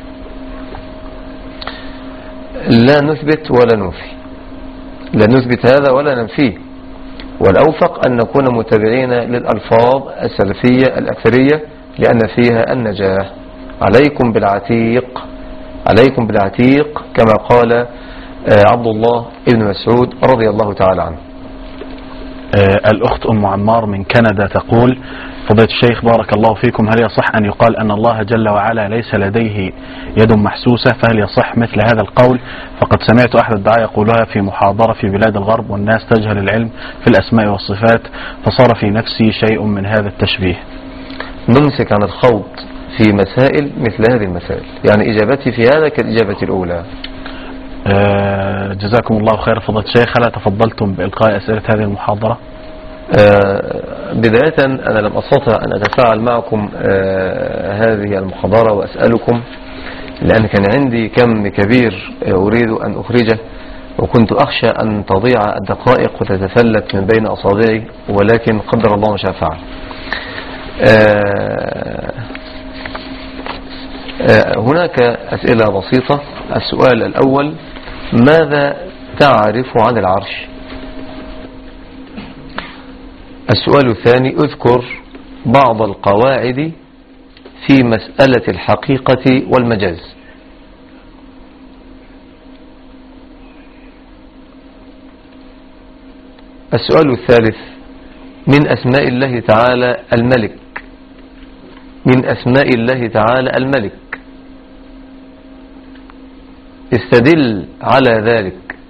لا نثبت ولا ننفي، لا نثبت هذا ولا ننفيه، والأوفق أن نكون متبعين للألفاظ السلفية الأكثرية لأن فيها النجاة. عليكم بالعتيق عليكم بالعتيق كما قال عبد الله ابن مسعود رضي الله تعالى عنه. الأخت أم عمار من كندا تقول: فضيلة الشيخ بارك الله فيكم، هل يصح أن يقال أن الله جل وعلا ليس لديه يد محسوسة؟ فهل يصح مثل هذا القول؟ فقد سمعت أحد الدعاة يقولها في محاضرة في بلاد الغرب والناس تجهل العلم في الأسماء والصفات، فصار في نفسي شيء من هذا التشبيه. نمسك عن الخوض في مسائل مثل هذه المسائل، يعني إجابتي في هذا كالإجابة الأولى. آه جزاكم الله خير. فضيلة الشيخ، هل تفضلتم بإلقاء أسئلة هذه المحاضرة؟ آه بداية أنا لم أستطع أن أتفاعل معكم آه هذه المحاضرة وأسألكم، لأن كان عندي كم كبير أريد أن أخرجه، وكنت أخشى أن تضيع الدقائق وتتفلت من بين أصابعي، ولكن قدر الله ما شاء فعل. آه آه هناك أسئلة بسيطة. السؤال الأول: ماذا تعرف عن العرش؟ السؤال الثاني: اذكر بعض القواعد في مسألة الحقيقة والمجاز. السؤال الثالث: من أسماء الله تعالى الملك من أسماء الله تعالى الملك استدل على ذلك.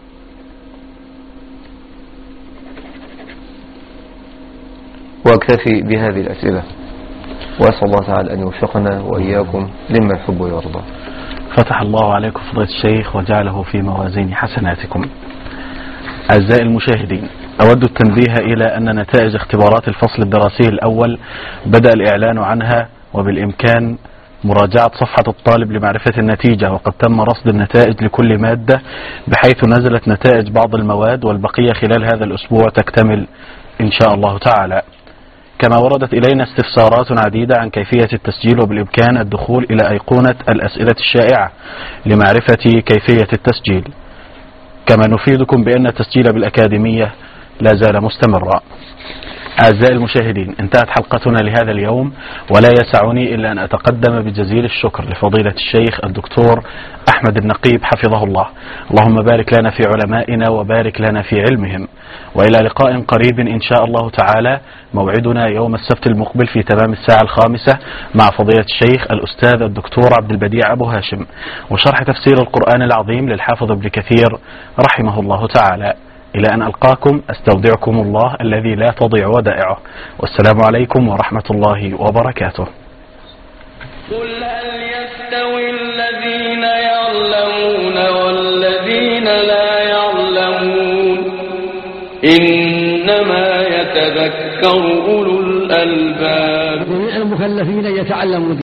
واكتفي بهذه الأسئلة، وأسأل الله تعالى أن يوفقنا وإياكم لما يحب ويرضى. فتح الله عليكم فضيلة الشيخ وجعله في موازين حسناتكم. أعزائي المشاهدين، أود التنبيه إلى أن نتائج اختبارات الفصل الدراسي الأول بدأ الإعلان عنها، وبالإمكان مراجعة صفحة الطالب لمعرفة النتيجة، وقد تم رصد النتائج لكل مادة، بحيث نزلت نتائج بعض المواد، والبقية خلال هذا الأسبوع تكتمل إن شاء الله تعالى. كما وردت إلينا استفسارات عديدة عن كيفية التسجيل، وبالإمكان الدخول إلى أيقونة الأسئلة الشائعة لمعرفة كيفية التسجيل. كما نفيدكم بأن التسجيل بالأكاديمية لا زال مستمرا. أعزائي المشاهدين، انتهت حلقتنا لهذا اليوم، ولا يسعني إلا أن أتقدم بجزيل الشكر لفضيلة الشيخ الدكتور أحمد النقيب حفظه الله. اللهم بارك لنا في علمائنا وبارك لنا في علمهم، وإلى لقاء قريب إن شاء الله تعالى. موعدنا يوم السبت المقبل في تمام الساعة الخامسة مع فضيلة الشيخ الأستاذ الدكتور عبد البديع أبو هاشم، وشرح تفسير القرآن العظيم للحافظ ابن كثير رحمه الله تعالى. إلى أن ألقاكم أستودعكم الله الذي لا تضيع ودائعه، والسلام عليكم ورحمة الله وبركاته. قل هل يستوي الذين يعلمون والذين لا يعلمون إنما يتذكر أولو الألباب. المكلفين يتعلمون